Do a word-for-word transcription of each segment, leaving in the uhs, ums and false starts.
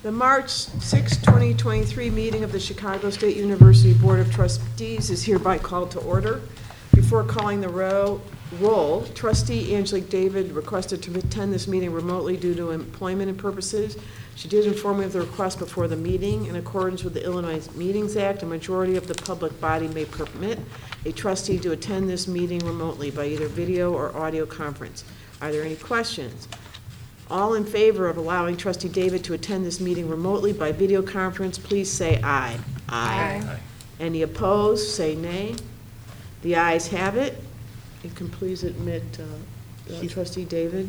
The March sixth, twenty twenty-three meeting of the Chicago State University Board of Trustees is hereby called to order. Before calling the ro- roll, trustee Angelique David requested to attend this meeting remotely due to employment purposes. She did inform me of the request before the meeting. In accordance with the Illinois Meetings Act, a majority of the public body may permit a trustee to attend this meeting remotely by either video or audio conference. Are there any questions? All in favor of allowing trustee David to attend this meeting remotely by video conference, please say aye. Aye. Aye. Any opposed, say nay. The ayes have it. You can please admit uh, uh, trustee David.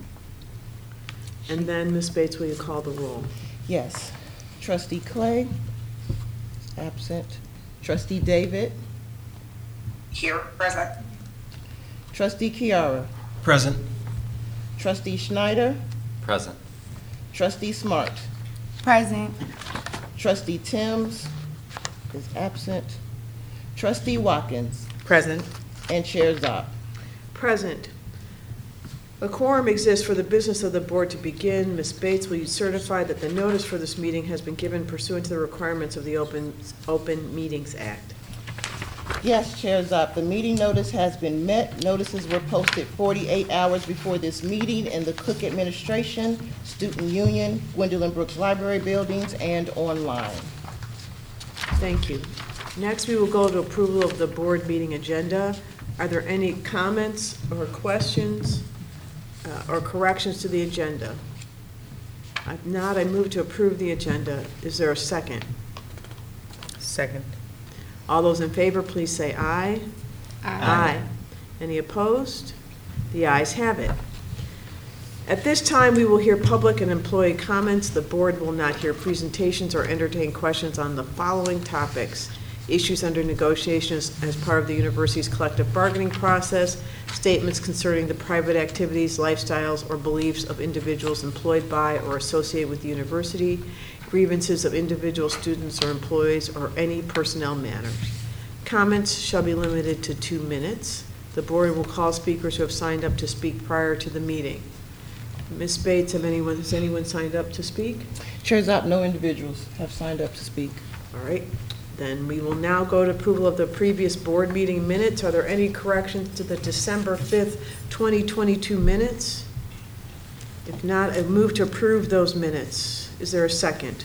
And then, Miz Bates, will you call the roll? Yes. Trustee Clay, absent. Trustee David, Here, present. trustee Chiara, Present. trustee Schneider, Present. trustee Smart, Present. trustee Timms is absent, trustee Watkins, Present. and Chair Zopp. Present. A quorum exists for the business of the board to begin. Miz Bates, will you certify that the notice for this meeting has been given pursuant to the requirements of the Open, Open Meetings Act? Yes, Chair Zopp, the meeting notice has been met. Notices were posted forty-eight hours before this meeting in the Cook Administration, Student Union, Gwendolyn Brooks Library Buildings, and online. Thank you. Next, we will go to approval of the board meeting agenda. Are there any comments or questions uh, or corrections to the agenda? If not, I move to approve the agenda. Is there a second? Second. All those in favor, please say aye. Aye. Any opposed? The ayes have it. At this time, we will hear public and employee comments. The board will not hear presentations or entertain questions on the following topics: issues under negotiations as part of the university's collective bargaining process, statements concerning the private activities, lifestyles, or beliefs of individuals employed by or associated with the university, grievances of individual students or employees, or any personnel matters. Comments shall be limited to two minutes. The board will call speakers who have signed up to speak prior to the meeting. Miz Bates, have anyone, has anyone signed up to speak? Chair Zopp, no individuals have signed up to speak. All right. Then we will now go to approval of the previous board meeting minutes. Are there any corrections to the December fifth, twenty twenty-two minutes? If not, I move to approve those minutes. Is there a second?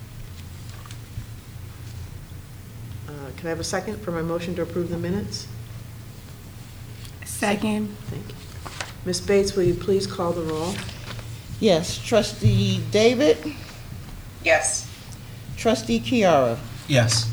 Uh, Can I have a second for my motion to approve the minutes? Second. Thank you. Miz Bates, will you please call the roll? Yes, trustee David, Yes. trustee Chiara, Yes.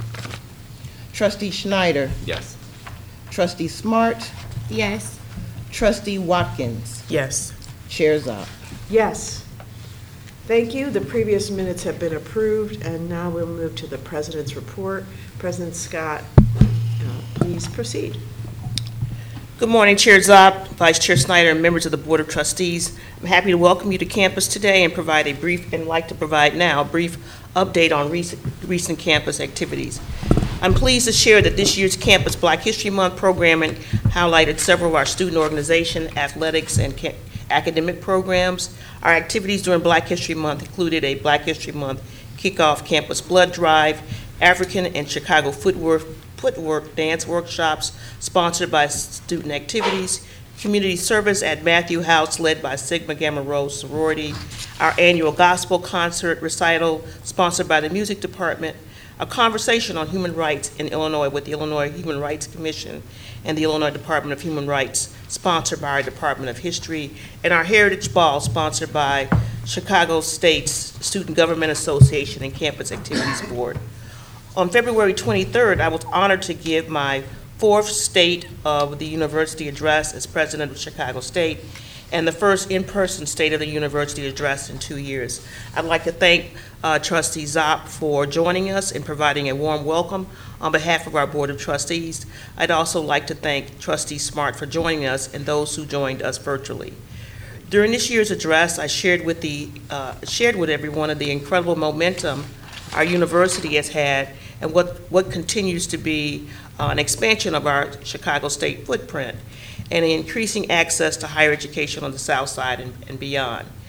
trustee Schneider, Yes. trustee Smart, Yes. trustee Watkins, Yes. Chair Zopp. Yes. Thank you. The previous minutes have been approved, and now we'll move to the president's report. President Scott, uh, please proceed. Good morning, Chair Zopp, Vice Chair Snyder, and members of the Board of Trustees. I'm happy to welcome you to campus today and provide a brief, and like to provide now, a brief update on recent, recent campus activities. I'm pleased to share that this year's Campus Black History Month programming highlighted several of our student organization, athletics, and ca- academic programs. Our activities during Black History Month included a Black History Month kickoff campus blood drive, African and Chicago footwork, footwork dance workshops sponsored by Student Activities, community service at Matthew House led by Sigma Gamma Rho sorority, our annual gospel concert recital sponsored by the music department, a conversation on human rights in Illinois with the Illinois Human Rights Commission and the Illinois Department of Human Rights, sponsored by our Department of History, and our Heritage Ball, sponsored by Chicago State's Student Government Association and Campus Activities Board. On February twenty-third, I was honored to give my fourth State of the University address as president of Chicago State, and the first in-person State of the University address in two years. I'd like to thank uh, Trustee Zopp for joining us and providing a warm welcome on behalf of our Board of Trustees. I'd also like to thank Trustee Smart for joining us and those who joined us virtually. During this year's address, I shared with the uh, shared with everyone of the incredible momentum our university has had and what, what continues to be uh, an expansion of our Chicago State footprint and increasing access to higher education on the South Side and, and beyond.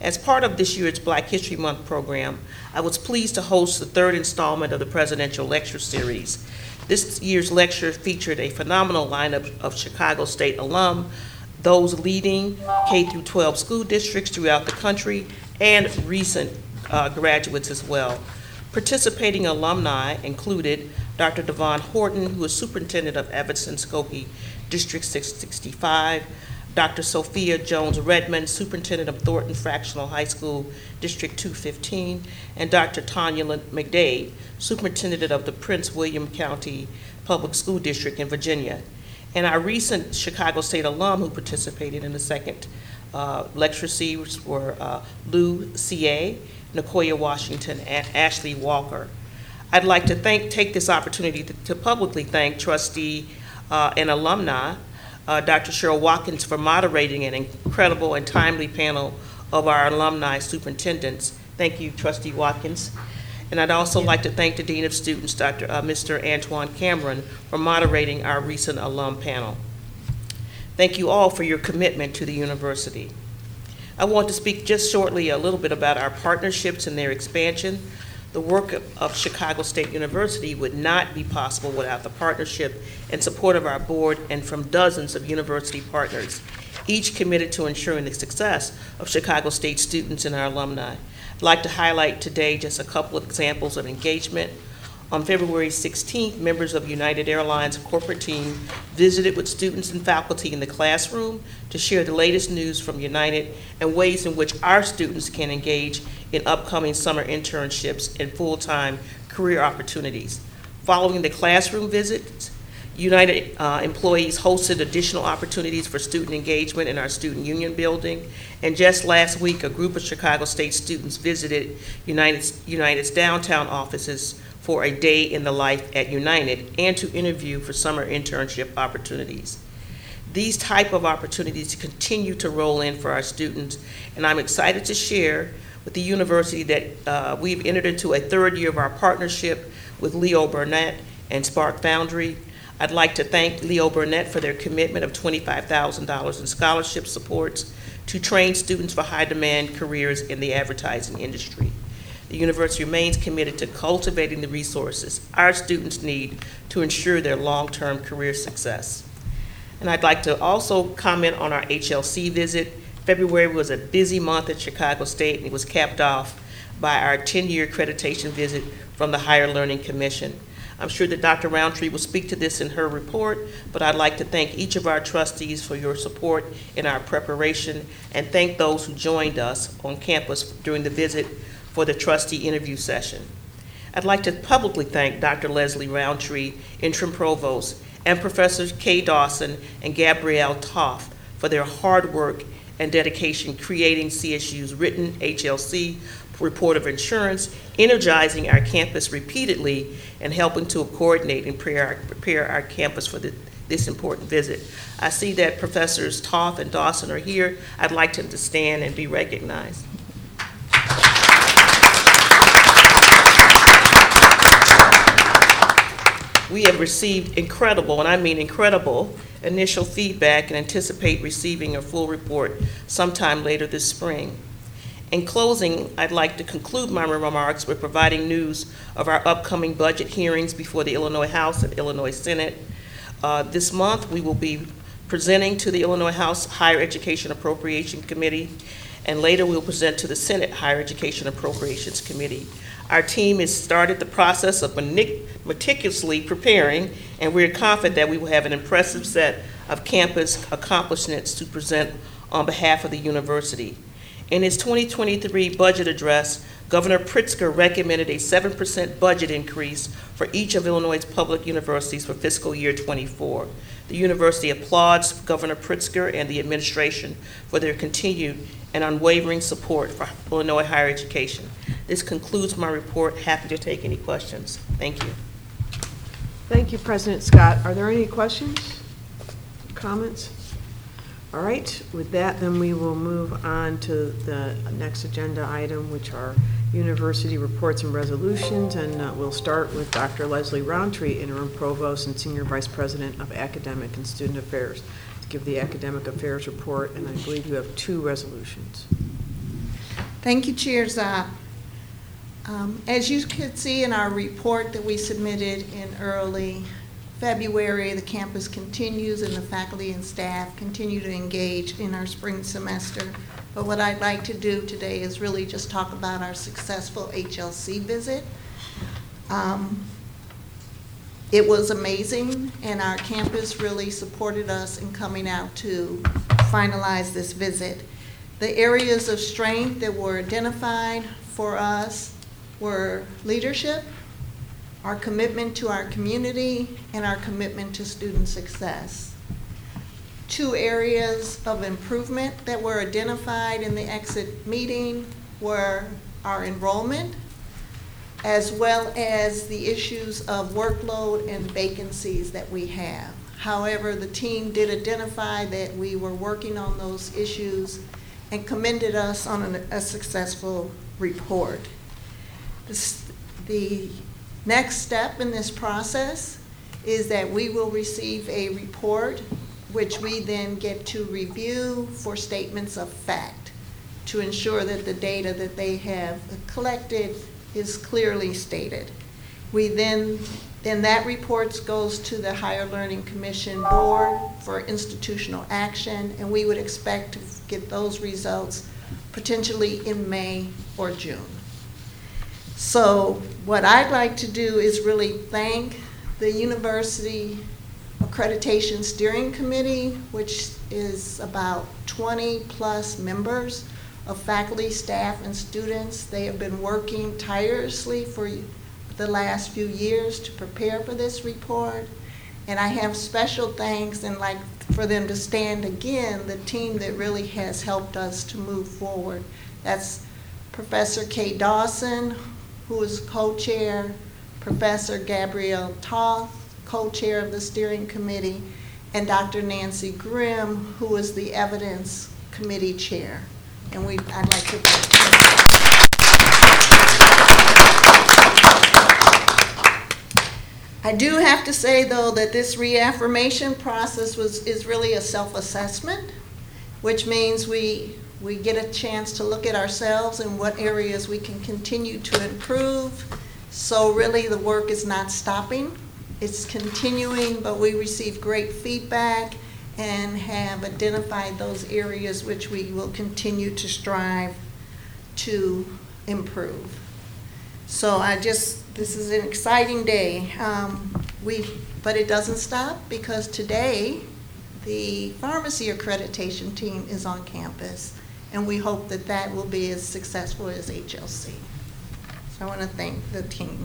As part of this year's Black History Month program, I was pleased to host the third installment of the Presidential Lecture Series. This year's lecture featured a phenomenal lineup of Chicago State alum, those leading K through twelve school districts throughout the country, and recent uh, graduates as well. Participating alumni included Doctor Devon Horton, who is Superintendent of Evanston Skokie District six sixty-five, Doctor Sophia Jones Redmond, Superintendent of Thornton Fractional High School District two fifteen, and Doctor Tanya McDade, Superintendent of the Prince William County Public School District in Virginia. And our recent Chicago State alum who participated in the second uh, lecture series were uh, Lou C A, Nicoya Washington, and Ashley Walker. I'd like to thank, take this opportunity to, to publicly thank trustee uh, and alumni, uh, Doctor Cheryl Watkins, for moderating an incredible and timely panel of our alumni superintendents. Thank you, Trustee Watkins. And I'd also like to thank the Dean of Students, Doctor Uh, Mister Antoine Cameron, for moderating our recent alum panel. Thank you all for your commitment to the university. I want to speak just shortly a little bit about our partnerships and their expansion. The work of, of Chicago State University would not be possible without the partnership and support of our board and from dozens of university partners, each committed to ensuring the success of Chicago State students and our alumni. I'd like to highlight today just a couple of examples of engagement. On February sixteenth, members of United Airlines corporate team visited with students and faculty in the classroom to share the latest news from United and ways in which our students can engage in upcoming summer internships and full-time career opportunities. Following the classroom visits, United uh, employees hosted additional opportunities for student engagement in our student union building. And just last week, a group of Chicago State students visited United's, United's downtown offices for a day in the life at United and to interview for summer internship opportunities. These type of opportunities continue to roll in for our students, and I'm excited to share with the university that uh, we've entered into a third year of our partnership with Leo Burnett and Spark Foundry. I'd like to thank Leo Burnett for their commitment of twenty-five thousand dollars in scholarship supports to train students for high-demand careers in the advertising industry. The university remains committed to cultivating the resources our students need to ensure their long-term career success. And I'd like to also comment on our H L C visit. February was a busy month at Chicago State, and it was capped off by our ten-year accreditation visit from the Higher Learning Commission. I'm sure that Doctor Roundtree will speak to this in her report, but I'd like to thank each of our trustees for your support in our preparation and thank those who joined us on campus during the visit for the trustee interview session. I'd like to publicly thank Doctor Leslie Roundtree, interim provost, and Professors Kay Dawson and Gabrielle Toth for their hard work and dedication creating C S U's written H L C report of insurance, energizing our campus repeatedly, and helping to coordinate and prepare our, prepare our campus for the, this important visit. I see that Professors Toth and Dawson are here. I'd like them to stand and be recognized. We have received incredible, and I mean incredible, initial feedback and anticipate receiving a full report sometime later this spring. In closing, I'd like to conclude my remarks with providing news of our upcoming budget hearings before the Illinois House and Illinois Senate. Uh, this month, we will be presenting to the Illinois House Higher Education Appropriation Committee, and later we'll present to the Senate Higher Education Appropriations Committee. Our team has started the process of meticulously preparing, and we're confident that we will have an impressive set of campus accomplishments to present on behalf of the university. In his twenty twenty-three budget address, Governor Pritzker recommended a seven percent budget increase for each of Illinois' public universities for fiscal year twenty-four. The university applauds Governor Pritzker and the administration for their continued and unwavering support for Illinois higher education. This concludes my report. Happy to take any questions. Thank you. Thank you, President Scott. Are there any questions, comments? All right, with that, then we will move on to the next agenda item, which are university reports and resolutions, and uh, we'll start with Doctor Leslie Roundtree, Interim Provost and Senior Vice President of Academic and Student Affairs, to give the Academic Affairs report, and I believe you have two resolutions. Thank you, Chair Zop. Um, as you can see in our report that we submitted in early February, the campus continues and the faculty and staff continue to engage in our spring semester. But what I'd like to do today is really just talk about our successful H L C visit. Um, it was amazing, and our campus really supported us in coming out to finalize this visit. The areas of strength that were identified for us were leadership, our commitment to our community, and our commitment to student success. Two areas of improvement that were identified in the exit meeting were our enrollment, as well as the issues of workload and vacancies that we have. However, the team did identify that we were working on those issues and commended us on an, a successful report. This, the next step in this process is that we will receive a report which we then get to review for statements of fact to ensure that the data that they have collected is clearly stated. We then, then that report goes to the Higher Learning Commission Board for institutional action, and we would expect to get those results potentially in May or June. So what I'd like to do is really thank the University Accreditation Steering Committee, which is about twenty plus members of faculty, staff, and students. They have been working tirelessly for the last few years to prepare for this report. And I have special thanks and like for them to stand again, the team that really has helped us to move forward. That's Professor Kay Dawson, who is co-chair, Professor Gabrielle Toth, co-chair of the steering committee, and Doctor Nancy Grimm, who is the evidence committee chair. And we, I'd like to thank her. I do have to say, though, that this reaffirmation process was is really a self-assessment, which means we we get a chance to look at ourselves and what areas we can continue to improve. So really the work is not stopping. It's continuing, but we receive great feedback and have identified those areas which we will continue to strive to improve. So I just, this is an exciting day. Um, we, but it doesn't stop, because today the pharmacy accreditation team is on campus, and we hope that that will be as successful as H L C. So I want to thank the team.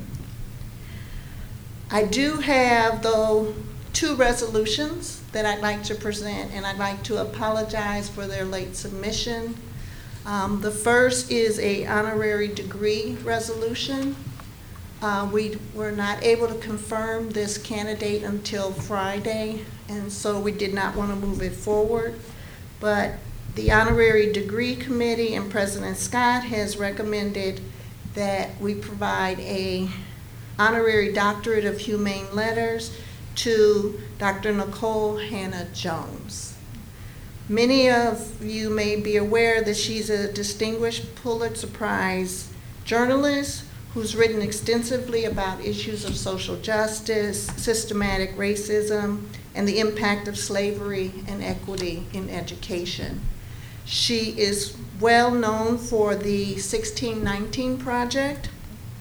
I do have, though, two resolutions that I'd like to present, and I'd like to apologize for their late submission. Um, the first is a honorary degree resolution. Uh, we were not able to confirm this candidate until Friday, and so we did not want to move it forward. But the honorary degree committee and President Scott has recommended that we provide a honorary doctorate of humane letters to Doctor Nicole Hannah Jones. Many of you may be aware that she's a distinguished Pulitzer Prize journalist who's written extensively about issues of social justice, systematic racism, and the impact of slavery and equity in education. She is well known for the sixteen nineteen Project,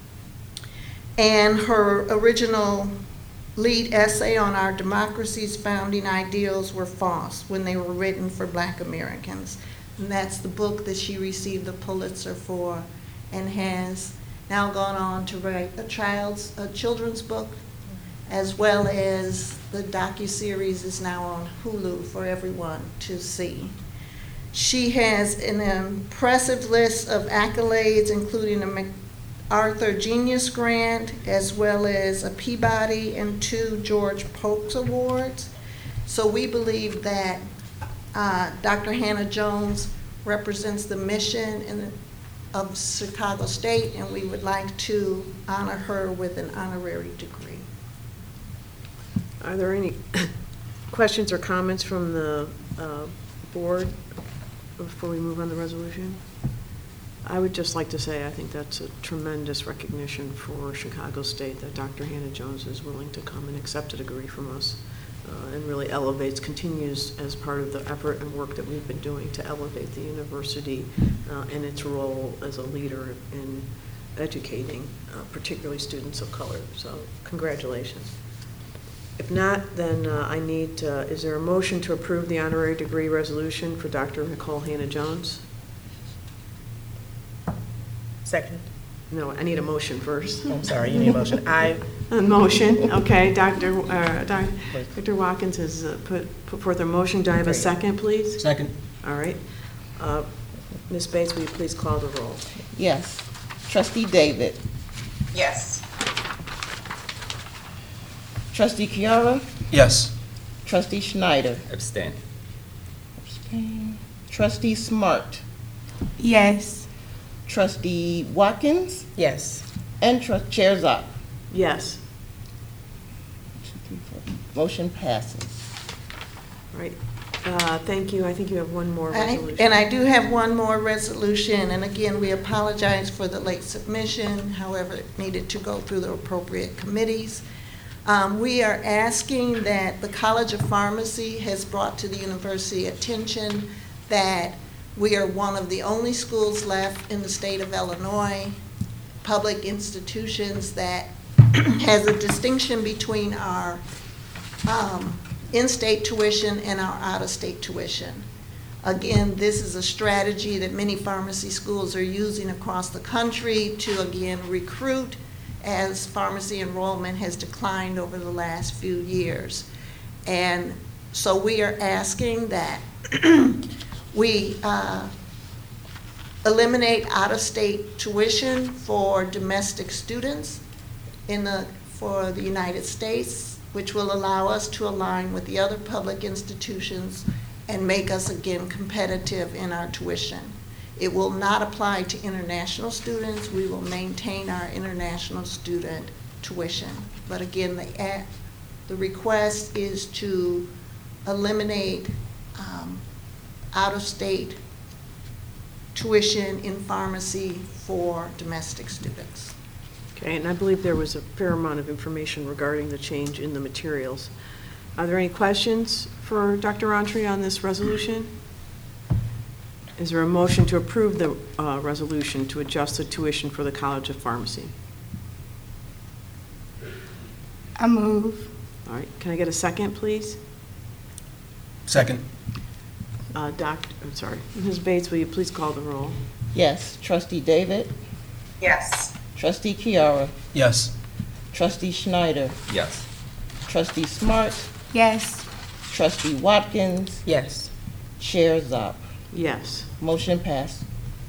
and her original lead essay on our democracy's founding ideals were false when they were written for Black Americans. And that's the book that she received the Pulitzer for, and has now gone on to write a child's a children's book, as well as the docuseries is now on Hulu for everyone to see. She has an impressive list of accolades, including a MacArthur Genius Grant, as well as a Peabody and two George Polk Awards. So we believe that uh, Doctor Hannah Jones represents the mission in, of Chicago State, and we would like to honor her with an honorary degree. Are there any questions or comments from the uh, board before we move on the resolution? I would just like to say, I think that's a tremendous recognition for Chicago State that Doctor Hannah Jones is willing to come and accept a degree from us, uh, and really elevates, continues as part of the effort and work that we've been doing to elevate the university uh, and its role as a leader in educating, uh, particularly students of color. So congratulations. If not, then uh, I need, uh, is there a motion to approve the honorary degree resolution for Doctor Nicole Hannah Jones? Second. No, I need a motion first. I'm sorry, you need a motion. I, A motion, okay, Doctor uh, Doc- Doctor Watkins has uh, put put forth a motion. Do I have a second, please? Second. All right. Uh, Miz Bates, will you please call the roll? Yes. Trustee David. Yes. Trustee Chiara. Yes. Trustee Schneider. Abstain. Abstain. Trustee Smart. Yes. Trustee Watkins. yes. And Tru- Chair Zop. Yes. Motion passes. All right. Uh, Thank you. I think you have one more I- resolution. And I do have one more resolution, and again, we apologize for the late submission, however, it needed to go through the appropriate committees. Um, We are asking that the College of Pharmacy has brought to the university attention that we are one of the only schools left in the state of Illinois, public institutions that has a distinction between our um, in-state tuition and our out-of-state tuition. Again, this is a strategy that many pharmacy schools are using across the country to, again, recruit as pharmacy enrollment has declined over the last few years. And so we are asking that we uh, eliminate out-of-state tuition for domestic students in the, for the United States, which will allow us to align with the other public institutions and make us again competitive in our tuition. It will not apply to international students. We will maintain our international student tuition. But again, the, a- the request is to eliminate um, out-of-state tuition in pharmacy for domestic students. Okay, and I believe there was a fair amount of information regarding the change in the materials. Are there any questions for Doctor Roundtree on this resolution? Is there a motion to approve the uh, resolution to adjust the tuition for the College of Pharmacy? I move. All right, can I get a second, please? Second. Uh, Doc, I'm sorry, Miz Bates, will you please call the roll? Yes. Trustee David. Yes. Trustee Chiara. Yes. Trustee Schneider. Yes. Trustee Smart. Yes. Trustee Watkins. Yes. Chair Zop. Yes. Motion passed.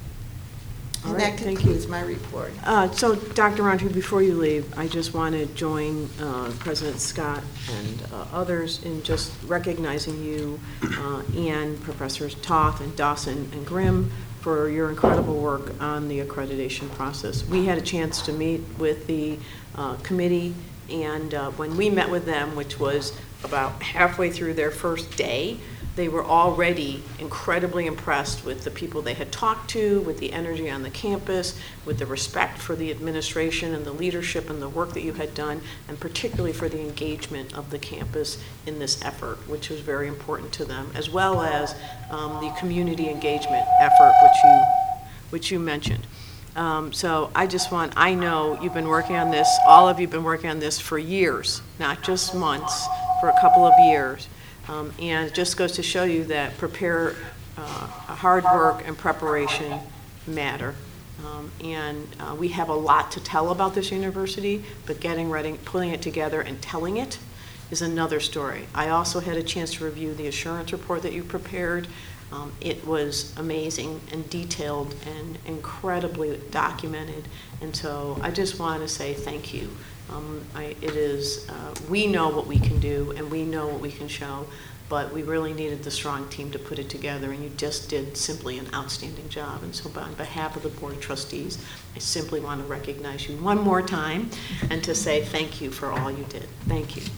All And right, that thank you. concludes my report. Uh, So, Doctor Roundtree, before you leave, I just want to join uh, President Scott and uh, others in just recognizing you uh, and Professors Toth and Dawson and Grimm for your incredible work on the accreditation process. We had a chance to meet with the uh, committee, and uh, when we met with them, which was about halfway through their first day, they were already incredibly impressed with the people they had talked to, with the energy on the campus, with the respect for the administration and the leadership and the work that you had done, and particularly for the engagement of the campus in this effort, which was very important to them, as well as um, the community engagement effort, which you, which you mentioned. Um, so I just want, I know you've been working on this, all of you have been working on this for years, not just months, for a couple of years. Um, and it just goes to show you that prepare, uh, hard work and preparation matter. Um, and uh, we have a lot to tell about this university, but getting ready, putting it together and telling it is another story. I also had a chance to review the assurance report that you prepared. Um, it was amazing and detailed and incredibly documented. And so I just want to say thank you. Um, I, it is, uh, we know what we can do and we know what we can show, but we really needed the strong team to put it together, and you just did simply an outstanding job. And so on behalf of the Board of Trustees, I simply want to recognize you one more time and to say thank you for all you did. Thank you.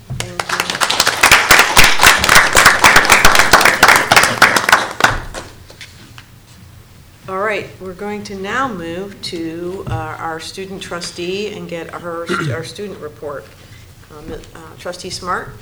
All right. right, we're going to now move to uh, our student trustee and get her, our student report. Um, uh, Trustee Smart?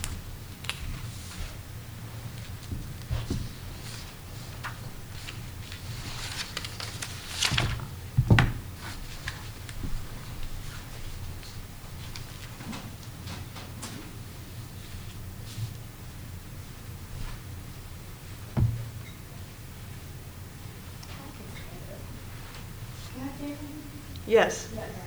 Yes.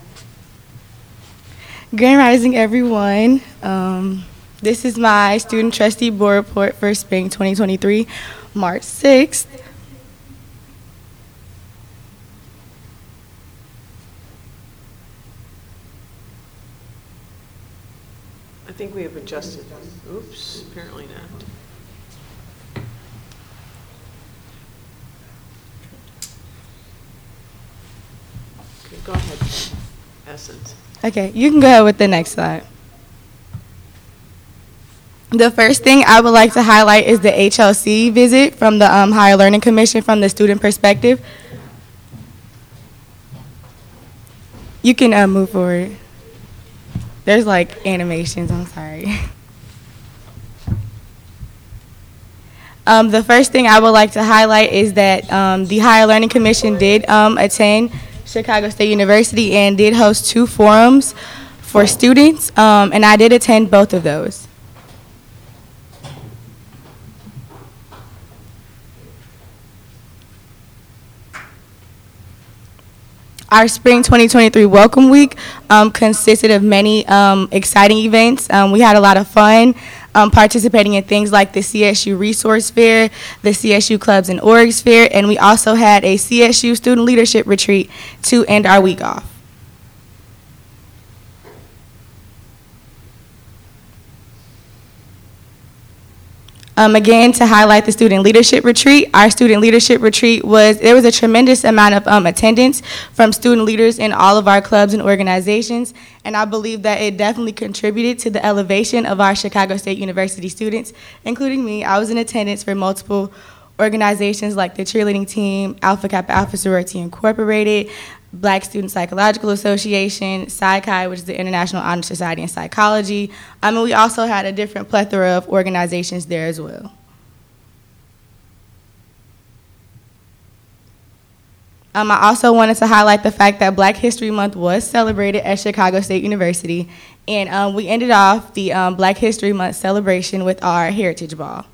Grand Rising, everyone. Um, this is my student trustee board report for spring twenty twenty-three, March sixth. I think we have adjusted. Oops, apparently not. Okay, go ahead, Essence. Okay, you can go ahead with the next slide. The first thing I would like to highlight is the H L C visit from the um, Higher Learning Commission from the student perspective. You can uh, move forward. There's like animations, I'm sorry. Um, the first thing I would like to highlight is that um, the Higher Learning Commission did um, attend Chicago State University and did host two forums for students, um, and I did attend both of those. Our spring twenty twenty-three Welcome Week um, consisted of many um, exciting events. Um, we had a lot of fun um, participating in things like the C S U Resource Fair, the C S U Clubs and Orgs Fair, and we also had a C S U Student Leadership Retreat to end our week off. Um, again, to highlight the student leadership retreat, our student leadership retreat was, there was a tremendous amount of um, attendance from student leaders in all of our clubs and organizations, and I believe that it definitely contributed to the elevation of our Chicago State University students, including me. I was in attendance for multiple organizations like the cheerleading team, Alpha Kappa Alpha Sorority Incorporated, Black Student Psychological Association, Psi-Chi, which is the International Honor Society in Psychology. I mean, we also had a different plethora of organizations there as well. Um, I also wanted to highlight the fact that Black History Month was celebrated at Chicago State University, and um, we ended off the um, Black History Month celebration with our Heritage Ball.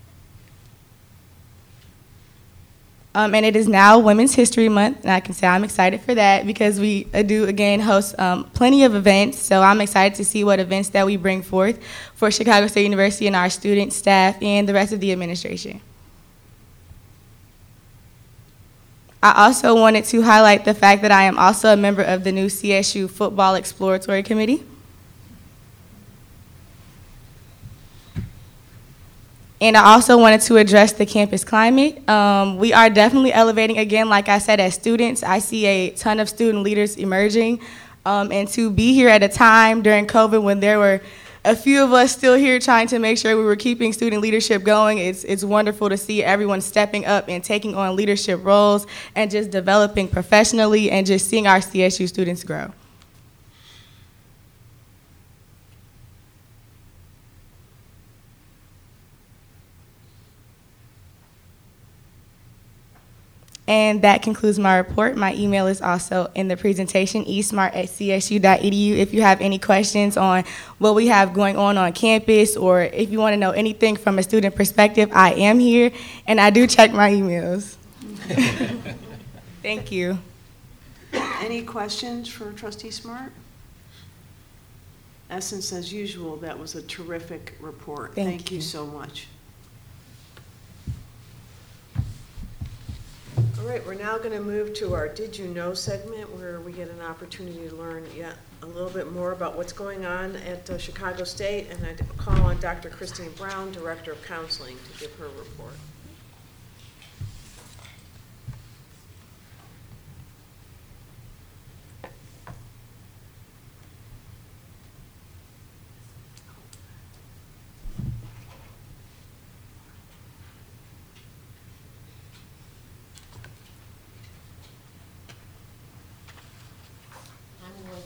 Um, and it is now Women's History Month, and I can say I'm excited for that because we uh, do, again, host um, plenty of events, so I'm excited to see what events that we bring forth for Chicago State University and our students, staff, and the rest of the administration. I also wanted to highlight the fact that I am also a member of the new C S U Football Exploratory Committee. And I also wanted to address the campus climate. Um, we are definitely elevating, again, like I said, as students. I see a ton of student leaders emerging. Um, and to be here at a time during COVID when there were a few of us still here trying to make sure we were keeping student leadership going, it's, it's wonderful to see everyone stepping up and taking on leadership roles and just developing professionally and just seeing our C S U students grow. And that concludes my report. My email is also in the presentation, e smart at c s u dot e d u. If you have any questions on what we have going on on campus, or if you want to know anything from a student perspective, I am here, and I do check my emails. Thank you. Any questions for Trustee Smart? Essence, as usual, that was a terrific report. Thank Thank you you. so much. All right, we're now going to move to our Did You Know segment, where we get an opportunity to learn yet a little bit more about what's going on at uh, Chicago State, and I call on Doctor Christine Brown, Director of Counseling, to give her report.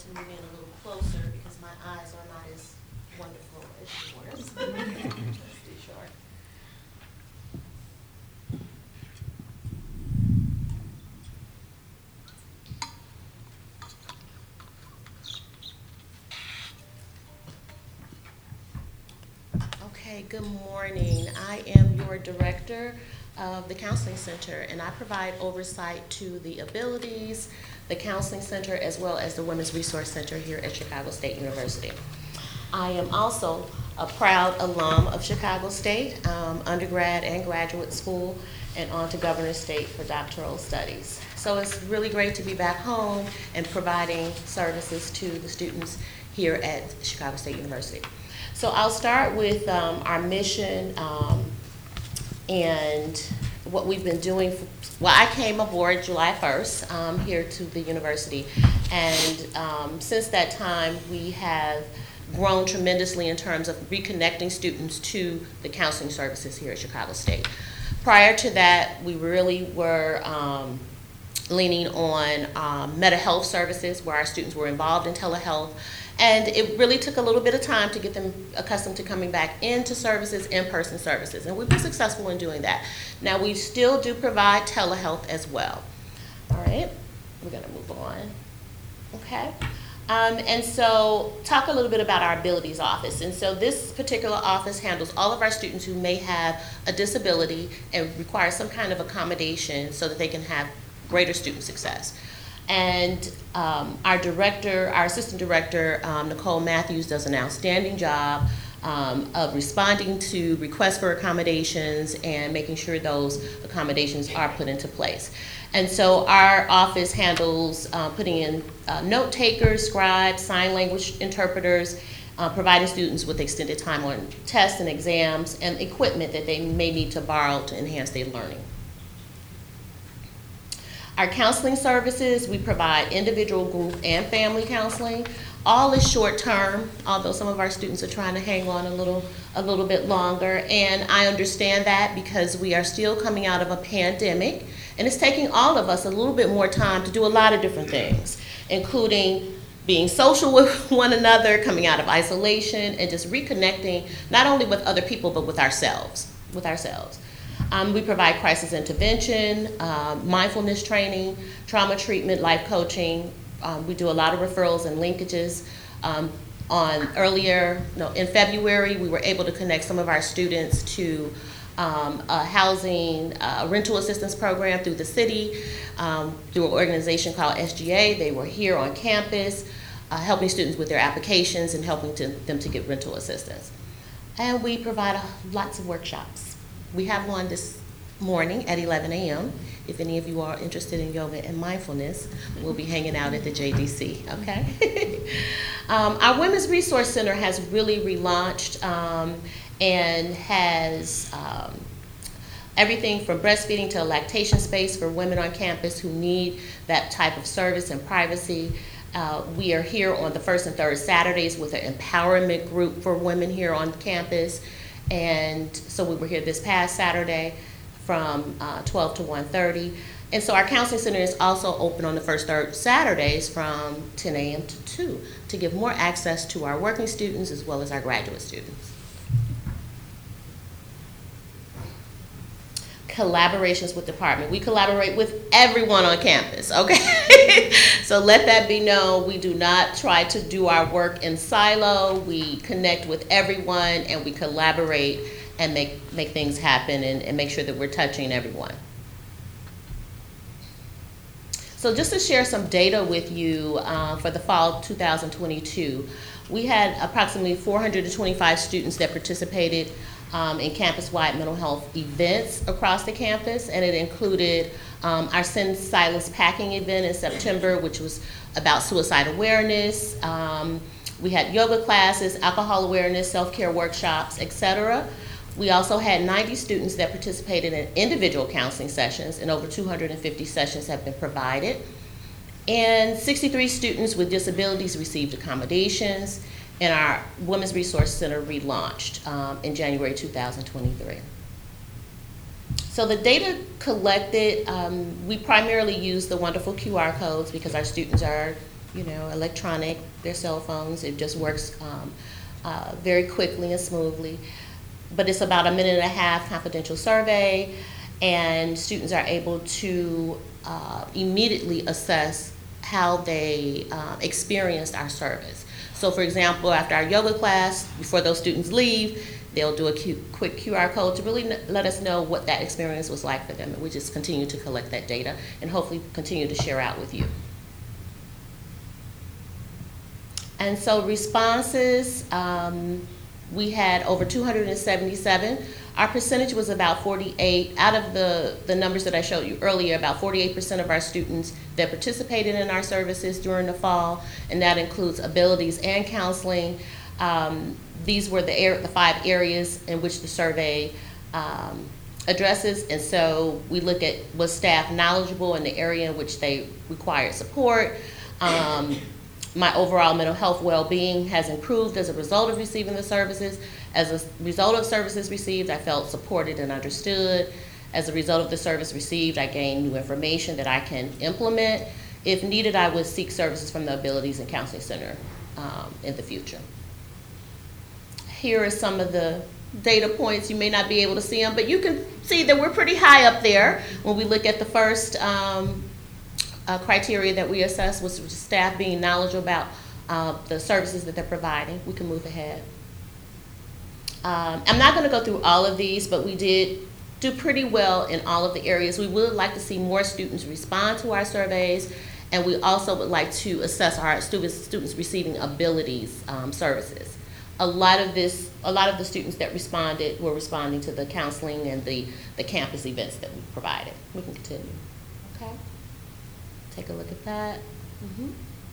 to move in a little closer because my eyes are not as wonderful as yours. Trustee Short. Okay, good morning. I am your director of the Counseling Center, and I provide oversight to the Abilities, the Counseling Center, as well as the Women's Resource Center here at Chicago State University. I am also a proud alum of Chicago State, um, undergrad and graduate school, and on to Governor State for doctoral studies. So it's really great to be back home and providing services to the students here at Chicago State University. So I'll start with um, our mission um, and what we've been doing. For, well, I came aboard July first um, here to the university, and um, since that time we have grown tremendously in terms of reconnecting students to the counseling services here at Chicago State. Prior to that, we really were um, leaning on um, mental health services where our students were involved in telehealth. And it really took a little bit of time to get them accustomed to coming back into services, in-person services. And we've been successful in doing that. Now, we still do provide telehealth as well. All right, we're gonna move on, okay? Um, and so, talk a little bit about our Abilities Office. And so this particular office handles all of our students who may have a disability and require some kind of accommodation so that they can have greater student success. And um, our director, our assistant director, um, Nicole Matthews, does an outstanding job um, of responding to requests for accommodations and making sure those accommodations are put into place. And so our office handles uh, putting in uh, note takers, scribes, sign language interpreters, uh, providing students with extended time on tests and exams, and equipment that they may need to borrow to enhance their learning. Our counseling services, we provide individual, group, and family counseling. All is short term, although some of our students are trying to hang on a little, a little bit longer. And I understand that because we are still coming out of a pandemic, and it's taking all of us a little bit more time to do a lot of different things, including being social with one another, coming out of isolation, and just reconnecting not only with other people, but with ourselves, with ourselves. Um, we provide crisis intervention, uh, mindfulness training, trauma treatment, life coaching. Um, we do a lot of referrals and linkages. Um, on earlier, no, in February, we were able to connect some of our students to um, a housing uh, rental assistance program through the city, um, through an organization called S G A. They were here on campus, uh, helping students with their applications and helping to, them to get rental assistance. And we provide uh, lots of workshops. We have one this morning at eleven A M If any of you are interested in yoga and mindfulness, we'll be hanging out at the J D C, okay? um, our Women's Resource Center has really relaunched um, and has um, everything from breastfeeding to a lactation space for women on campus who need that type of service and privacy. Uh, we are here on the first and third Saturdays with an empowerment group for women here on campus. And so we were here this past Saturday from uh, twelve to one thirty. And so our counseling center is also open on the first, third Saturdays from ten A M to two to give more access to our working students as well as our graduate students. Collaborations with department. We collaborate with everyone on campus, okay? So let that be known. We do not try to do our work in silo. We connect with everyone and we collaborate and make, make things happen and, and make sure that we're touching everyone. So just to share some data with you uh, for the fall two thousand twenty-two, we had approximately four hundred twenty-five students that participated Um, in campus-wide mental health events across the campus, and it included um, our Send Silence Packing event in September, which was about suicide awareness. Um, we had yoga classes, alcohol awareness, self-care workshops, et cetera. We also had ninety students that participated in individual counseling sessions, and over two hundred fifty sessions have been provided. And sixty-three students with disabilities received accommodations, and our Women's Resource Center relaunched um, in January two thousand twenty-three. So the data collected, um, we primarily use the wonderful Q R codes because our students are you know, electronic, their cell phones. It just works um, uh, very quickly and smoothly. But it's about a minute and a half confidential survey, and students are able to uh, immediately assess how they uh, experienced our service. So for example, after our yoga class, before those students leave, they'll do a Q, quick Q R code to really n- let us know what that experience was like for them. And we just continue to collect that data and hopefully continue to share out with you. And so responses, um, we had over two hundred seventy-seven. Our percentage was about forty-eight. Out of the, the numbers that I showed you earlier, about forty-eight percent of our students that participated in our services during the fall, and that includes abilities and counseling. Um, these were the, air, the five areas in which the survey um, addresses, and so we look at was staff knowledgeable in the area in which they required support. Um, My overall mental health well-being has improved as a result of receiving the services. As a result of services received, I felt supported and understood. As a result of the service received, I gained new information that I can implement. If needed, I would seek services from the Abilities and Counseling Center um, in the future. Here are some of the data points. You may not be able to see them, but you can see that we're pretty high up there when we look at the first um, Uh, criteria that we assess, was staff being knowledgeable about uh, the services that they're providing. We can move ahead. Um, I'm not going to go through all of these, but we did do pretty well in all of the areas. We would like to see more students respond to our surveys, and we also would like to assess our students, students receiving abilities um, services. A lot of this, a lot of the students that responded were responding to the counseling and the, the campus events that we provided. We can continue. Okay. Take a look at that. Mm-hmm.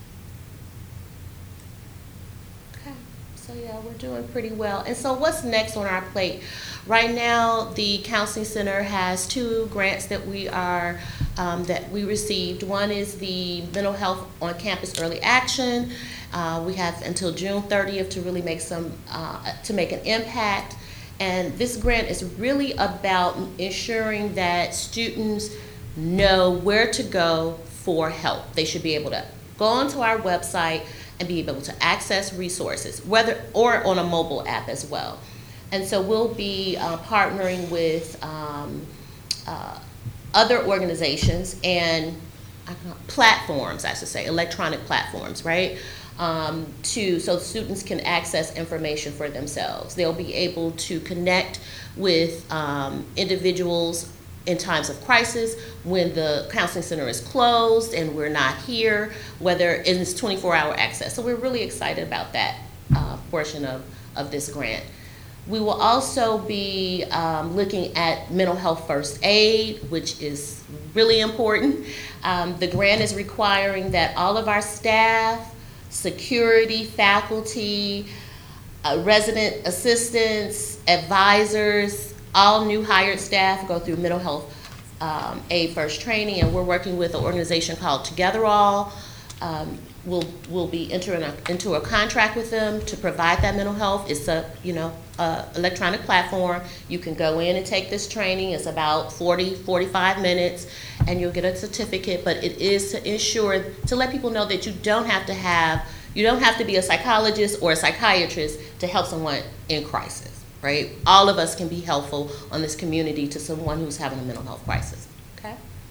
Okay, so yeah, we're doing pretty well. And so what's next on our plate? Right now, the Counseling Center has two grants that we are, um, that we received. One is the Mental Health on Campus Early Action. Uh, we have until June thirtieth to really make some, uh, to make an impact. And this grant is really about ensuring that students know where to go for help. They should be able to go onto our website and be able to access resources, whether or on a mobile app as well. And so we'll be uh, partnering with um, uh, other organizations and uh, platforms, I should say, electronic platforms, right? Um, to so students can access information for themselves. They'll be able to connect with um, individuals in times of crisis, when the counseling center is closed and we're not here, whether it's twenty-four hour access. So we're really excited about that uh, portion of, of this grant. We will also be um, looking at mental health first aid, which is really important. Um, the grant is requiring that all of our staff, security, faculty, uh, resident assistants, advisors, all new hired staff go through mental health um, aid first training, and we're working with an organization called Together All. Um, we'll we'll be entering a, into a contract with them to provide that mental health. It's a you know a electronic platform. You can go in and take this training. It's about forty, forty-five minutes, and you'll get a certificate. But it is to ensure to let people know that you don't have to have you don't have to be a psychologist or a psychiatrist to help someone in crisis. Right? All of us can be helpful on this community to someone who's having a mental health crisis. Okay?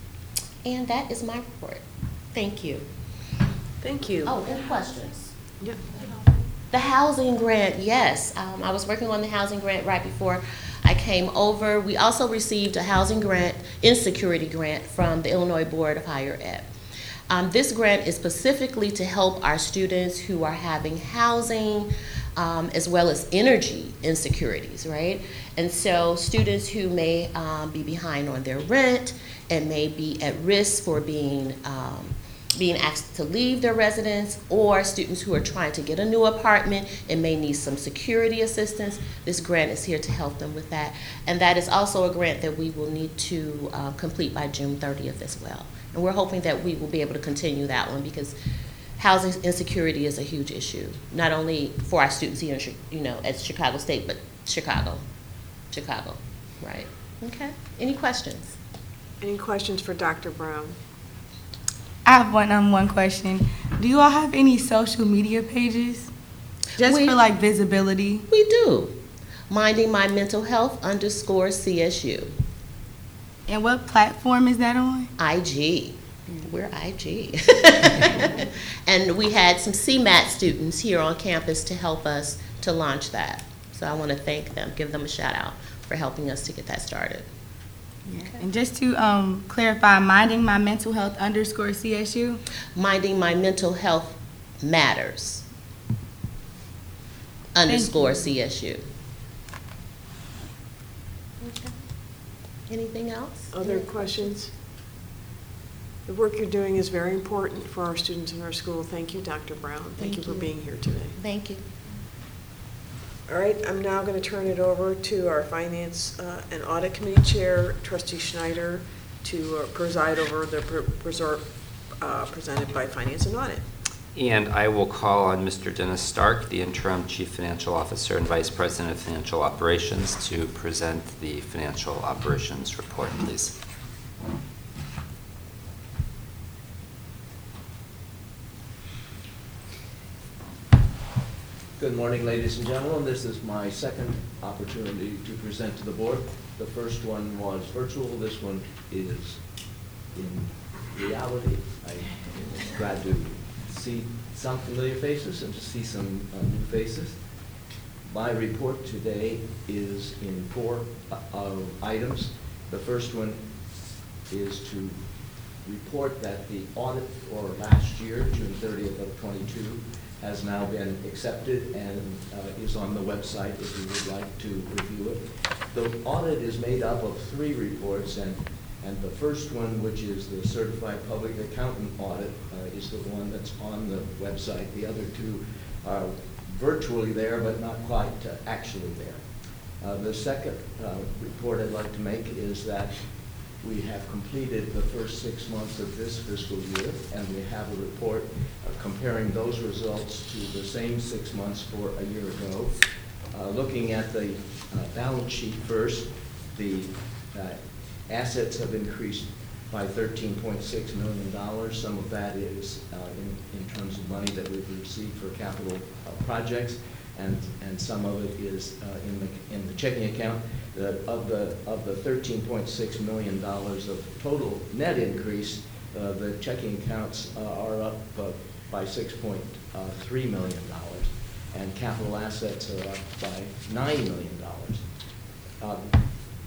And that is my report. Thank you. Thank you. Oh, any questions? Yeah. The housing grant, yes. Um, I was working on the housing grant right before I came over. We also received a housing grant, insecurity grant from the Illinois Board of Higher Ed. Um, this grant is specifically to help our students who are having housing, Um, as well as energy insecurities, right? And so students who may um, be behind on their rent and may be at risk for being um, being asked to leave their residence, or students who are trying to get a new apartment and may need some security assistance, this grant is here to help them with that. And that is also a grant that we will need to uh, complete by June thirtieth as well. And we're hoping that we will be able to continue that one, because housing insecurity is a huge issue, not only for our students here, in, you know, at Chicago State, but Chicago, Chicago, right? Okay. Any questions? Any questions for Doctor Brown? I have one um one question. do you all have any social media pages? Just We- for like visibility? We do. Minding My Mental Health underscore C S U. And what platform is that on? I G. We're I G. And we had some C MAT students here on campus to help us to launch that. So I want to thank them, give them a shout out for helping us to get that started. Yeah. And just to um, clarify, Minding My Mental Health underscore C S U? Minding My Mental Health Matters underscore C S U. Okay. Anything else? Other questions? The work you're doing is very important for our students in our school. Thank you, Doctor Brown. Thank Thank you for you. being here today. Thank you. All right, I'm now going to turn it over to our Finance uh, and Audit Committee Chair, Trustee Schneider, to uh, preside over the pre- presor- uh, presented by Finance and Audit. And I will call on Mister Dennis Stark, the Interim Chief Financial Officer and Vice President of Financial Operations, to present the Financial Operations Report, please. Good morning, ladies and gentlemen. This is my second opportunity to present to the board. The first one was virtual. This one is in reality. I'm glad to see some familiar faces and to see some uh, new faces. My report today is in four uh, items. The first one is to report that the audit for last year, June thirtieth of twenty-two, has now been accepted and uh, is on the website if you would like to review it. The audit is made up of three reports, and, and the first one, which is the Certified Public Accountant Audit, uh, is the one that's on the website. The other two are virtually there, but not quite uh, actually there. Uh, the second uh, report I'd like to make is that we have completed the first six months of this fiscal year, and we have a report uh, comparing those results to the same six months for a year ago. Uh, looking at the uh, balance sheet first, the uh, assets have increased by thirteen point six million dollars. Some of that is uh, in, in terms of money that we've received for capital uh, projects, and, and some of it is uh, in, the, in the checking account. The, of the of the thirteen point six million dollars of total net increase, uh, the checking accounts uh, are up uh, by six point three million dollars, and capital assets are up by nine million dollars. Um,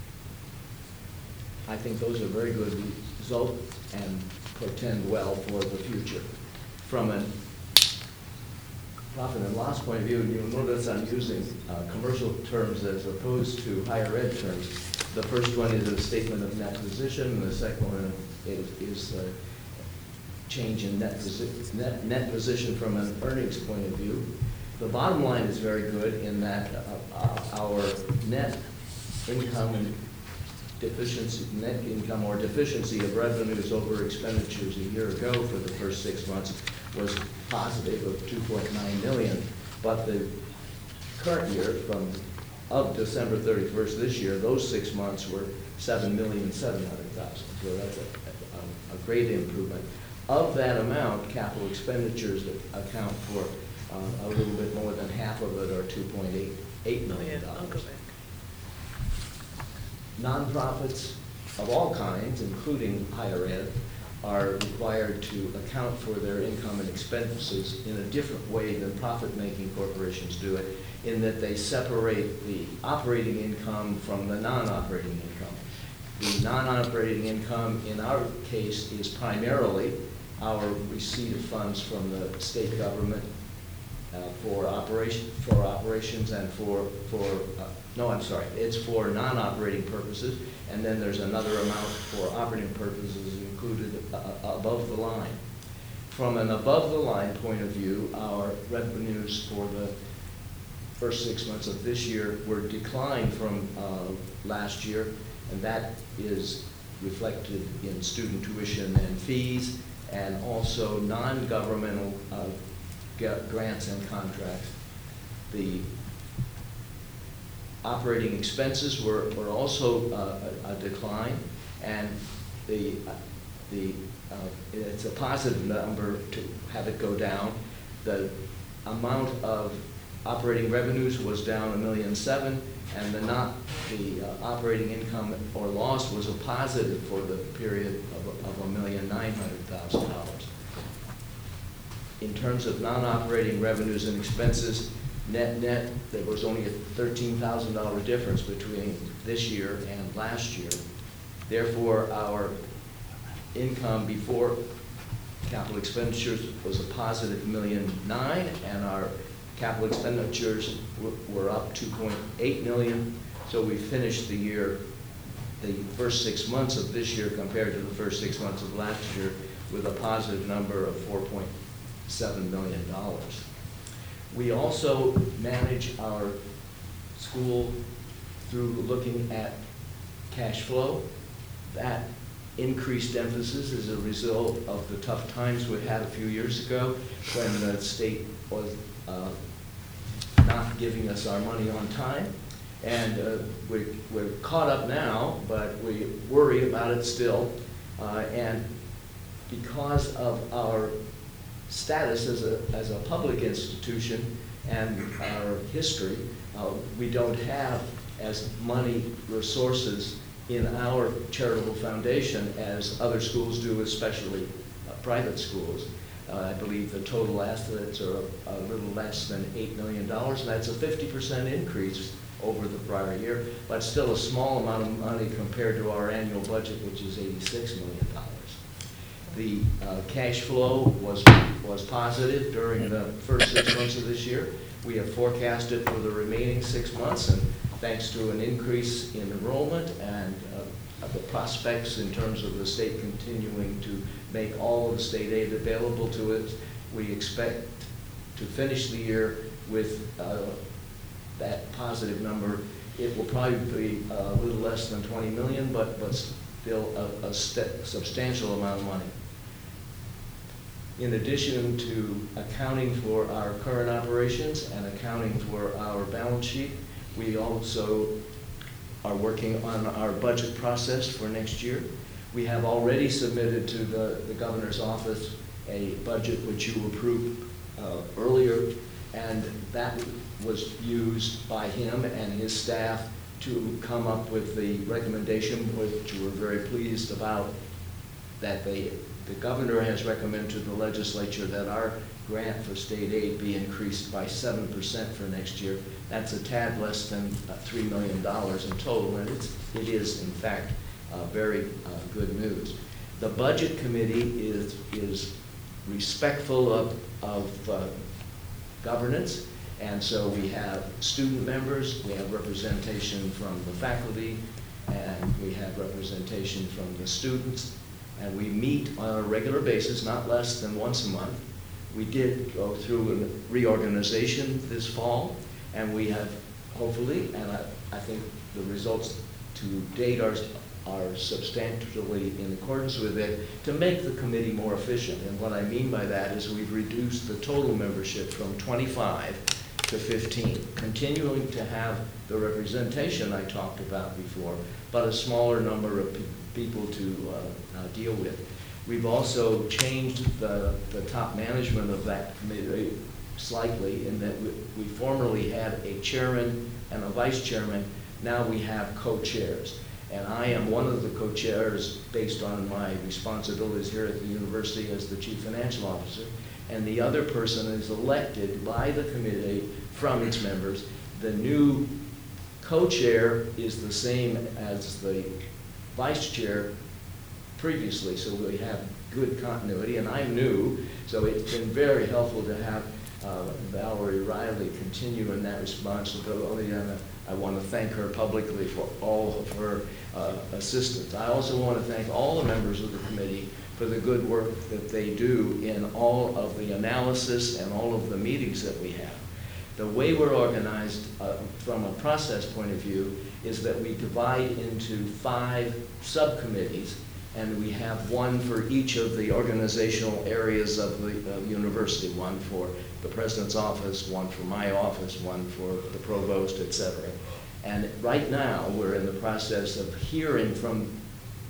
I think those are very good results and portend well for the future. From a profit and loss point of view, you'll notice I'm using uh, commercial terms as opposed to higher ed terms. The first one is a statement of net position, and the second one is, is uh, change in net, posi net, net position from an earnings point of view. The bottom line is very good in that uh, our net income and deficiency, net income or deficiency of revenues over expenditures a year ago for the first six months was positive of two point nine million dollars, but the current year, from of December thirty-first this year, those six months were seven million seven hundred thousand dollars, so that's a, a, a great improvement. Of that amount, capital expenditures account for uh, a little bit more than half of it, or two point eight million dollars. Nonprofits of all kinds, including higher ed, are required to account for their income and expenses in a different way than profit-making corporations do it, in that they separate the operating income from the non-operating income. The non-operating income, in our case, is primarily our receipt of funds from the state government uh, for operation for operations and for for uh, no, I'm sorry, it's for non-operating purposes, and then there's another amount for operating purposes included uh, above the line. From an above-the-line point of view, our revenues for the first six months of this year were declined from uh, last year, and that is reflected in student tuition and fees, and also non-governmental uh, grants and contracts. The operating expenses were, were also uh, a, a decline, and the the, uh, it's a positive number to have it go down. The amount of operating revenues was down a million seven, and the not, the uh, operating income or loss was a positive for the period of a, of a million nine hundred thousand dollars. In terms of non-operating revenues and expenses, net net, there was only a thirteen thousand dollar difference between this year and last year. Therefore, our income before capital expenditures was a positive million nine, and our capital expenditures were, were up two point eight million. So we finished the year, the first six months of this year compared to the first six months of last year, with a positive number of four point seven million dollars. We also manage our school through looking at cash flow. That increased emphasis is a result of the tough times we had a few years ago when the state was uh, not giving us our money on time. And uh, we, we're caught up now, but we worry about it still. Uh, and because of our status as a, as a public institution and our history, uh, we don't have as money resources in our charitable foundation as other schools do, especially uh, private schools. Uh, I believe the total assets are a, a little less than eight million dollars, and that's a fifty percent increase over the prior year, but still a small amount of money compared to our annual budget, which is eighty-six million dollars. The uh, cash flow was, was positive during the first six months of this year. We have forecasted for the remaining six months, and thanks to an increase in enrollment and uh, the prospects in terms of the state continuing to make all of the state aid available to it, we expect to finish the year with uh, that positive number. It will probably be a little less than twenty million dollars, but, but still a, a substantial amount of money. In addition to accounting for our current operations and accounting for our balance sheet, we also are working on our budget process for next year. We have already submitted to the, the governor's office a budget which you approved uh, earlier, and that was used by him and his staff to come up with the recommendation, which we're very pleased about, that they, the governor has recommended to the legislature that our grant for state aid be increased by seven percent for next year. That's a tad less than uh, three million dollars in total, and it's, it is, in fact, uh, very uh, good news. The Budget Committee is, is respectful of, of uh, governance, and so we have student members, we have representation from the faculty, and we have representation from the students, and we meet on a regular basis, not less than once a month. We did go through a reorganization this fall, and we have hopefully, and I, I think the results to date are, are substantially in accordance with it, to make the committee more efficient. And what I mean by that is we've reduced the total membership from twenty-five to fifteen, continuing to have the representation I talked about before, but a smaller number of pe people to uh, uh, deal with. We've also changed the, the top management of that committee slightly, in that we, we formerly had a chairman and a vice chairman. Now we have co-chairs. And I am one of the co-chairs based on my responsibilities here at the university as the chief financial officer. And the other person is elected by the committee from its members. The new co-chair is the same as the vice chair previously, so we have good continuity, and I'm new, so it's been very helpful to have uh, Valerie Riley continue in that responsibility, and I want to thank her publicly for all of her uh, assistance. I also want to thank all the members of the committee for the good work that they do in all of the analysis and all of the meetings that we have. The way we're organized uh, from a process point of view is that we divide into five subcommittees, and we have one for each of the organizational areas of the uh, university, one for the president's office, one for my office, one for the provost, et cetera. And right now, we're in the process of hearing from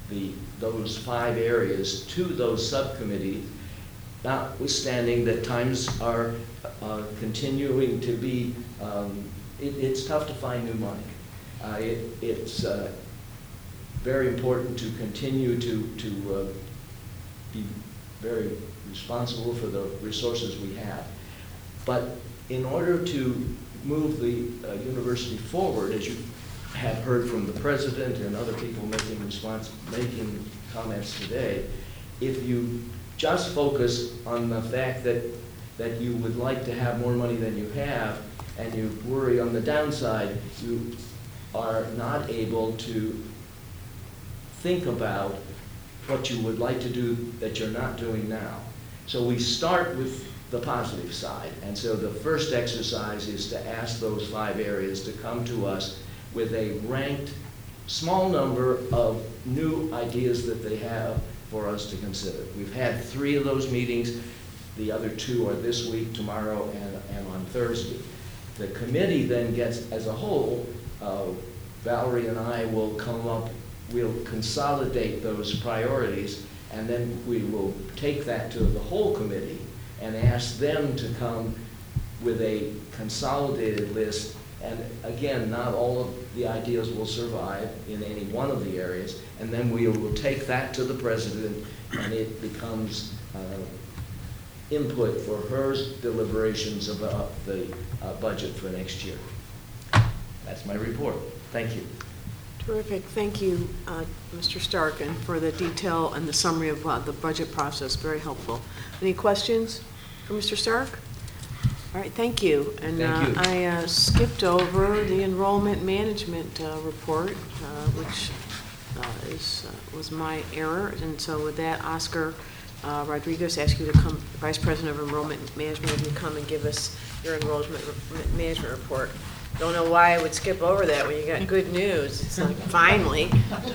the, those five areas to those subcommittees, notwithstanding that times are uh, continuing to be, um, it, it's tough to find new money. Uh, it, it's uh, very important to continue to, to uh, be very responsible for the resources we have. But in order to move the uh, university forward, as you have heard from the president and other people making response, making comments today, if you just focus on the fact that, that you would like to have more money than you have, and you worry on the downside, you are not able to think about what you would like to do that you're not doing now. So we start with the positive side, and so the first exercise is to ask those five areas to come to us with a ranked small number of new ideas that they have for us to consider. We've had three of those meetings. The other two are this week, tomorrow, and, and on Thursday. The committee then gets, as a whole, uh, Valerie and I will come up, we'll consolidate those priorities, and then we will take that to the whole committee and ask them to come with a consolidated list. And again, not all of the ideas will survive in any one of the areas, and then we will take that to the president, and it becomes uh, input for her deliberations about the uh, budget for next year. That's my report. Thank you. Terrific. Thank you, uh, Mister Stark, and for the detail and the summary of uh, the budget process. Very helpful. Any questions for Mister Stark? All right, thank you. And Thank you. Uh, I uh, skipped over the enrollment management uh, report, uh, which uh, is uh, was my error. And so with that, Oscar uh, Rodriguez, ask you to come, Vice President of Enrollment Management, if you come and give us your enrollment re- management report. Don't know why I would skip over that when you got good news. It's like, finally.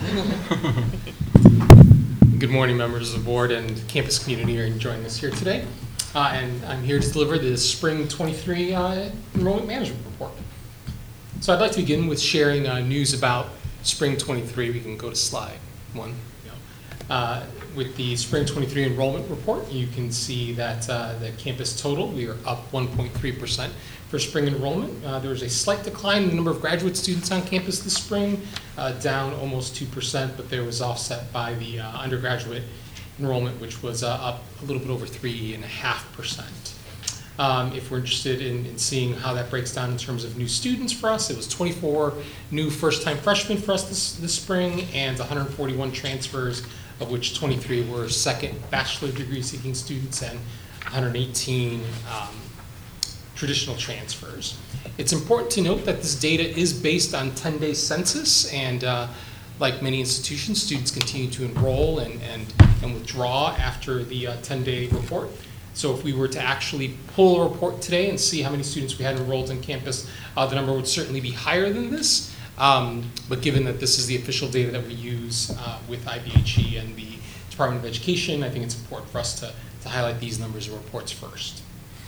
Good morning, members of the board and campus community who are joining us here today. Uh, and I'm here to deliver the Spring twenty-three uh, Enrollment Management Report. So I'd like to begin with sharing uh, news about Spring twenty-three. We can go to slide one. You know. uh, with the Spring twenty-three Enrollment Report, you can see that uh, the campus total, we are up one point three percent for spring enrollment. Uh, there was a slight decline in the number of graduate students on campus this spring, uh, down almost two percent, but there was offset by the uh, undergraduate enrollment, which was uh, up a little bit over three and a half percent. Um, if we're interested in, in seeing how that breaks down in terms of new students for us, it was twenty-four new first-time freshmen for us this, this spring, and one hundred forty-one transfers, of which twenty-three were second bachelor degree-seeking students and one hundred eighteen um, traditional transfers. It's important to note that this data is based on ten-day census, and uh, like many institutions, students continue to enroll and, and, and withdraw after the uh, ten-day report. So if we were to actually pull a report today and see how many students we had enrolled in campus, uh, the number would certainly be higher than this. Um, but given that this is the official data that we use uh, with I B H E and the Department of Education, I think it's important for us to, to highlight these numbers and reports first.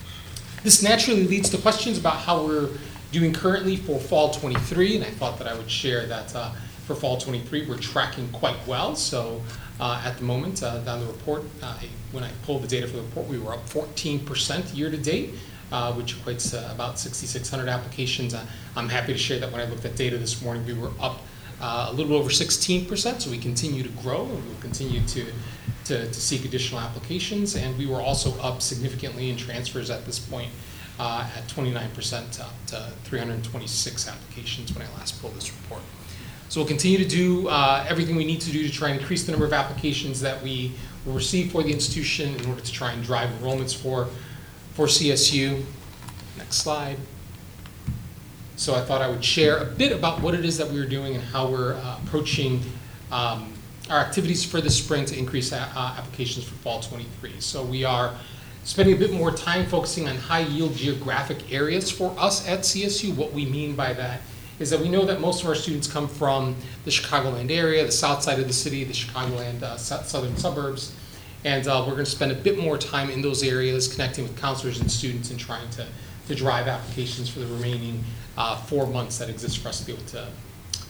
This naturally leads to questions about how we're doing currently for fall twenty-three, and I thought that I would share that uh, for fall twenty-three, we're tracking quite well. So uh, at the moment, uh, down the report, uh, when I pulled the data for the report, we were up fourteen percent year to date, uh, which equates to about sixty-six hundred applications. Uh, I'm happy to share that when I looked at data this morning, we were up uh, a little bit over sixteen percent, so we continue to grow, and we'll continue to, to, to seek additional applications. And we were also up significantly in transfers at this point, uh, at twenty-nine percent, up to three hundred twenty-six applications when I last pulled this report. So we'll continue to do uh, everything we need to do to try and increase the number of applications that we will receive for the institution in order to try and drive enrollments for, for C S U. Next slide. So I thought I would share a bit about what it is that we're doing and how we're uh, approaching um, our activities for this spring to increase uh, applications for fall twenty-three. So we are spending a bit more time focusing on high yield geographic areas for us at C S U. What we mean by that is that we know that most of our students come from the Chicagoland area, the south side of the city, the Chicagoland uh, southern suburbs, and uh, we're going to spend a bit more time in those areas connecting with counselors and students and trying to, to drive applications for the remaining uh, four months that exist for us to be able to,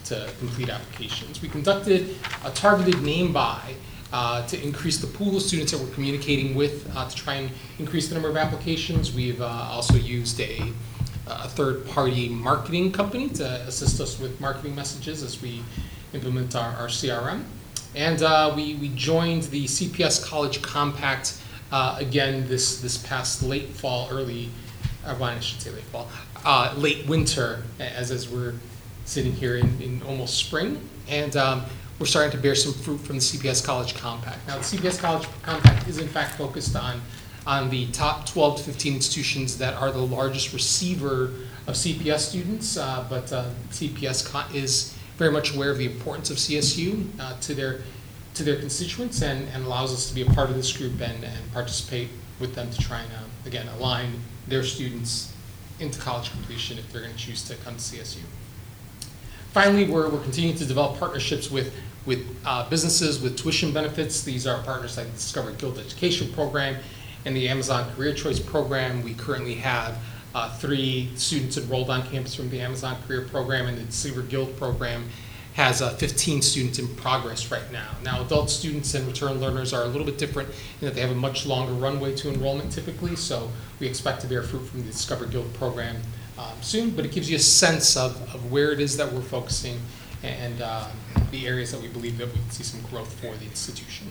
to complete applications. We conducted a targeted name buy uh, to increase the pool of students that we're communicating with uh, to try and increase the number of applications. We've uh, also used a, a third-party marketing company to assist us with marketing messages as we implement our, our C R M. And uh, we, we joined the C P S College Compact uh, again this, this past late fall, early, uh, well, I should say late fall, uh, late winter, as, as we're sitting here in, in almost spring. And um, we're starting to bear some fruit from the C P S College Compact. Now, the C P S College Compact is in fact focused on, on the top twelve to fifteen institutions that are the largest receiver of C P S students, uh, but uh, C P S is very much aware of the importance of C S U uh, to their to their constituents, and, and allows us to be a part of this group and, and participate with them to try and, uh, again, align their students into college completion if they're going to choose to come to C S U. Finally, we're, we're continuing to develop partnerships with, with uh, businesses with tuition benefits. These are partners like the Discover Guild Education Program and the Amazon Career Choice Program. We currently have uh, three students enrolled on campus from the Amazon Career Program, and the Discover Guild Program has uh, fifteen students in progress right now. Now, adult students and return learners are a little bit different in that they have a much longer runway to enrollment typically, so we expect to bear fruit from the Discover Guild Program um, soon, but it gives you a sense of, of where it is that we're focusing and uh, the areas that we believe that we can see some growth for the institution.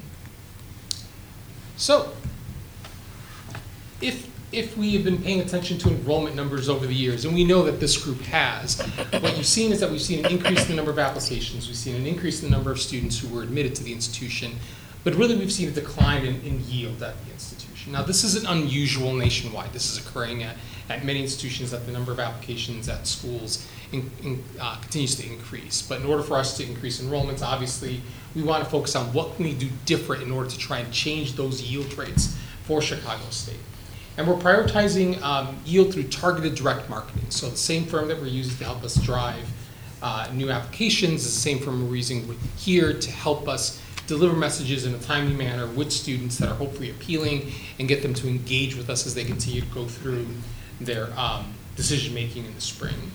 So, if if we have been paying attention to enrollment numbers over the years, and we know that this group has, what you've seen is that we've seen an increase in the number of applications, we've seen an increase in the number of students who were admitted to the institution, but really we've seen a decline in, in yield at the institution. Now, this isn't unusual nationwide. This is occurring at, at many institutions, that the number of applications at schools in, in, uh, continues to increase. But in order for us to increase enrollments, obviously, we want to focus on what can we do different in order to try and change those yield rates for Chicago State. And we're prioritizing um, yield through targeted direct marketing. So the same firm that we're using to help us drive uh, new applications is the same firm we're using here to help us deliver messages in a timely manner with students that are hopefully appealing and get them to engage with us as they continue to go through their um, decision making in the spring.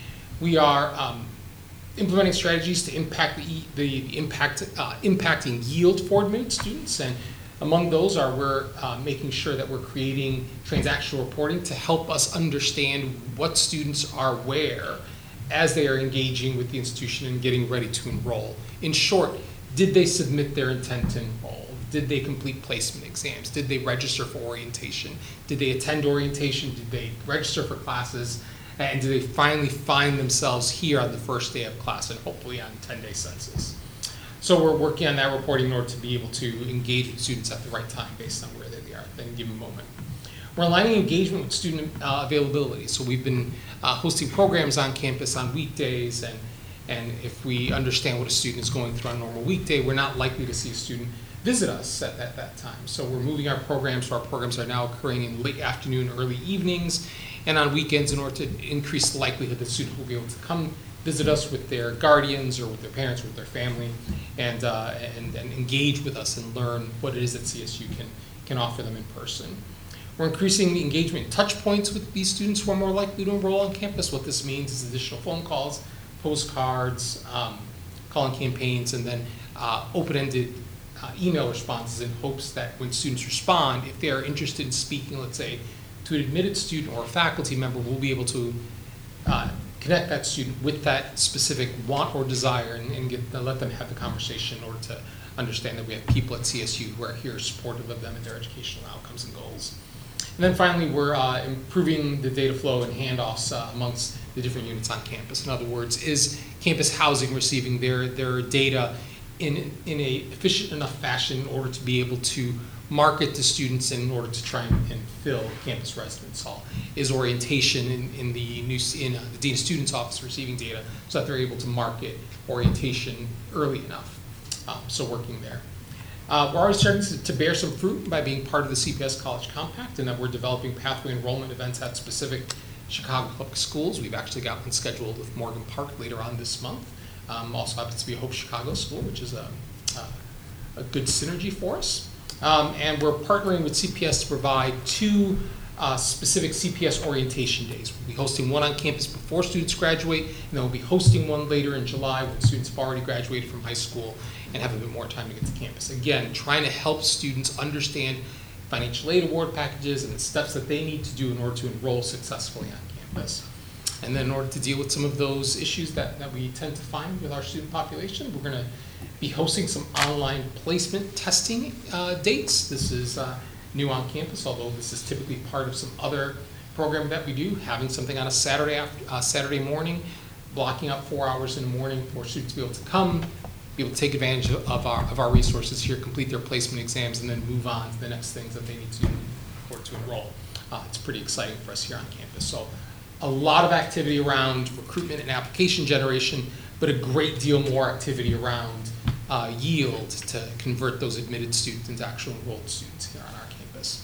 We are um, implementing strategies to impact the, the, the impact, uh, impacting yield for admitted students, and among those are we're uh, making sure that we're creating transactional reporting to help us understand what students are where as they are engaging with the institution and getting ready to enroll. In short, did they submit their intent to enroll? Did they complete placement exams? Did they register for orientation? Did they attend orientation? Did they register for classes? And did they finally find themselves here on the first day of class and hopefully on ten-day census? So we're working on that reporting in order to be able to engage with students at the right time based on where they are at any given moment. We're aligning engagement with student uh, availability. So we've been uh, hosting programs on campus on weekdays, and, and if we understand what a student is going through on a normal weekday, we're not likely to see a student visit us at that, that time. So we're moving our programs, so our programs are now occurring in late afternoon, early evenings, and on weekends in order to increase the likelihood that students will be able to come visit us with their guardians or with their parents or with their family, and, uh, and, and engage with us and learn what it is that C S U can, can offer them in person. We're increasing the engagement and touch points with these students who are more likely to enroll on campus. What this means is additional phone calls, postcards, um, calling campaigns, and then uh, open-ended uh, email responses in hopes that when students respond, if they are interested in speaking, let's say, to an admitted student or a faculty member, we'll be able to uh, connect that student with that specific want or desire and, and get, uh, let them have the conversation in order to understand that we have people at C S U who are here supportive of them and their educational outcomes and goals. And then finally, we're uh, improving the data flow and handoffs uh, amongst the different units on campus. In other words, is campus housing receiving their, their data in, in a efficient enough fashion in order to be able to market to students in order to try and, and fill campus residence hall? Is orientation in, in the new in uh, the Dean of Students Office receiving data so that they're able to market orientation early enough? Um, so working there. Uh, we're already starting to, to bear some fruit by being part of the C P S College Compact, and that we're developing pathway enrollment events at specific Chicago public schools. We've actually got one scheduled with Morgan Park later on this month. Um, also happens to be a Hope Chicago school, which is a, a, a good synergy for us. Um, and we're partnering with C P S to provide two uh, specific C P S orientation days. We'll be hosting one on campus before students graduate, and then we'll be hosting one later in July when students have already graduated from high school and have a bit more time to get to campus. Again, trying to help students understand financial aid award packages and the steps that they need to do in order to enroll successfully on campus. And then in order to deal with some of those issues that, that we tend to find with our student population, we're going to be hosting some online placement testing uh, dates. This is uh, new on campus, although this is typically part of some other program that we do, having something on a Saturday after, uh, Saturday morning, blocking out four hours in the morning for students to be able to come, be able to take advantage of, of, our, of our resources here, complete their placement exams, and then move on to the next things that they need to do in order to enroll. Uh, it's pretty exciting for us here on campus. So a lot of activity around recruitment and application generation, but a great deal more activity around uh, yield to convert those admitted students into actual enrolled students here on our campus.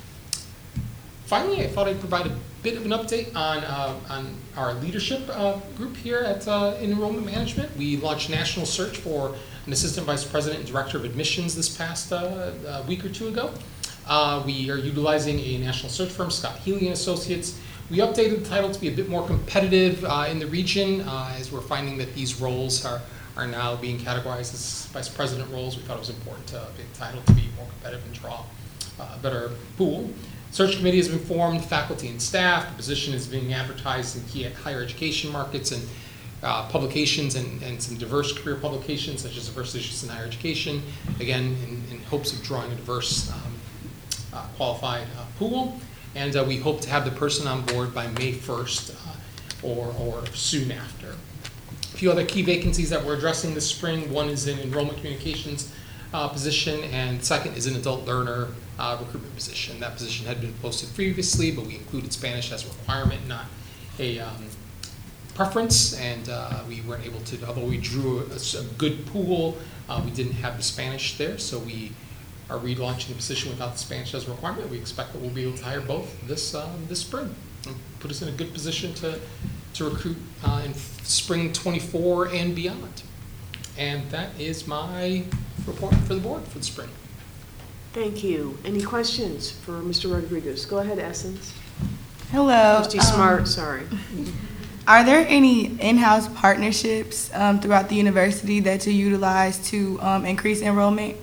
Finally, I thought I'd provide a bit of an update on, uh, on our leadership uh, group here at uh, in Enrollment Management. We launched a national search for an Assistant Vice President and Director of Admissions this past uh, uh, week or two ago. Uh, we are utilizing a national search firm, Scott Healy and Associates. We updated the title to be a bit more competitive uh, in the region uh, as we're finding that these roles are, are now being categorized as vice president roles. We thought it was important to update the title to be more competitive and draw uh, a better pool. Search committee has been formed, faculty and staff. The position is being advertised in key higher education markets and uh, publications and, and some diverse career publications such as Diverse Issues in Higher Education, again in, in hopes of drawing a diverse um, uh, qualified uh, pool. And uh, we hope to have the person on board by May first uh, or, or soon after. A few other key vacancies that we're addressing this spring. One is in enrollment communications uh, position, and second is an adult learner uh, recruitment position. That position had been posted previously, but we included Spanish as a requirement, not a um, preference, and uh, we weren't able to, although we drew a, a good pool, uh, we didn't have the Spanish there, so we are relaunching the position without the Spanish as a requirement. We expect that we'll be able to hire both this um, this spring, and put us in a good position to to recruit uh, in spring twenty-four and beyond. And that is my report for the board for the spring. Thank you. Any questions for Mister Rodriguez? Go ahead, Essence. Hello. Trustee um, Smart, sorry. Are there any in-house partnerships um, throughout the university that you utilize to um, increase enrollment?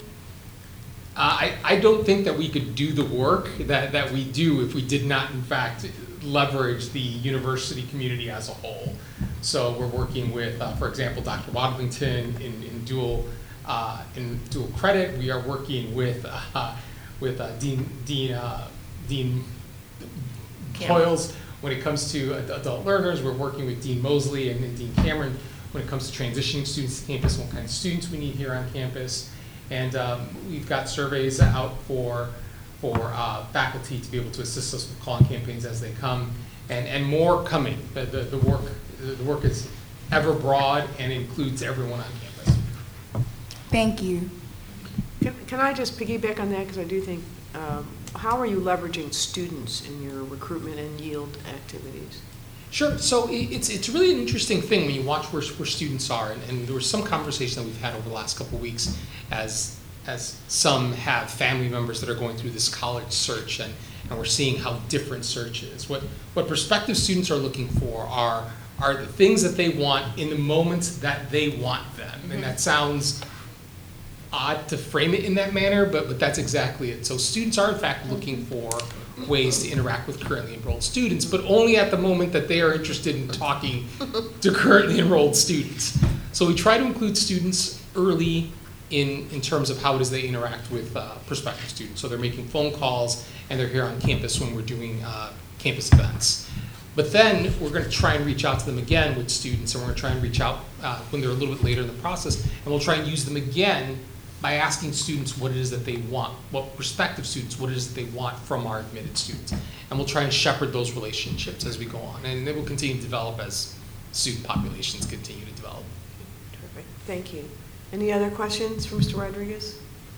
Uh, I, I don't think that we could do the work that, that we do if we did not, in fact, leverage the university community as a whole. So we're working with, uh, for example, Doctor Wadlington in, in dual uh, in dual credit. We are working with uh, with uh, Dean Dean uh, Dean Boyles when it comes to adult learners. We're working with Dean Mosley and, and Dean Cameron when it comes to transitioning students to campus, what kind of students we need here on campus. And um, we've got surveys out for for uh, faculty to be able to assist us with calling campaigns as they come, and and more coming. The, the, the work the work is ever broad and includes everyone on campus. Thank you. Can, can I just piggyback on that, because I do think, um, how are you leveraging students in your recruitment and yield activities? Sure. So it's it's really an interesting thing when you watch where, where students are, and, and there was some conversation that we've had over the last couple of weeks as as some have family members that are going through this college search, and, and we're seeing how different search is. What what prospective students are looking for are are the things that they want in the moments that they want them, mm-hmm. and that sounds odd to frame it in that manner, but but that's exactly it. So students are in fact looking for ways to interact with currently enrolled students, but only at the moment that they are interested in talking to currently enrolled students. So we try to include students early in, in terms of how it is they interact with uh, prospective students. So they're making phone calls and they're here on campus when we're doing uh, campus events. But then we're going to try and reach out to them again with students, and we're going to try and reach out uh, when they're a little bit later in the process, and we'll try and use them again by asking students what it is that they want, what prospective students, what it is that they want from our admitted students. And we'll try and shepherd those relationships as we go on. And they will continue to develop as student populations continue to develop. Terrific. Thank you. Any other questions for Mister Rodriguez?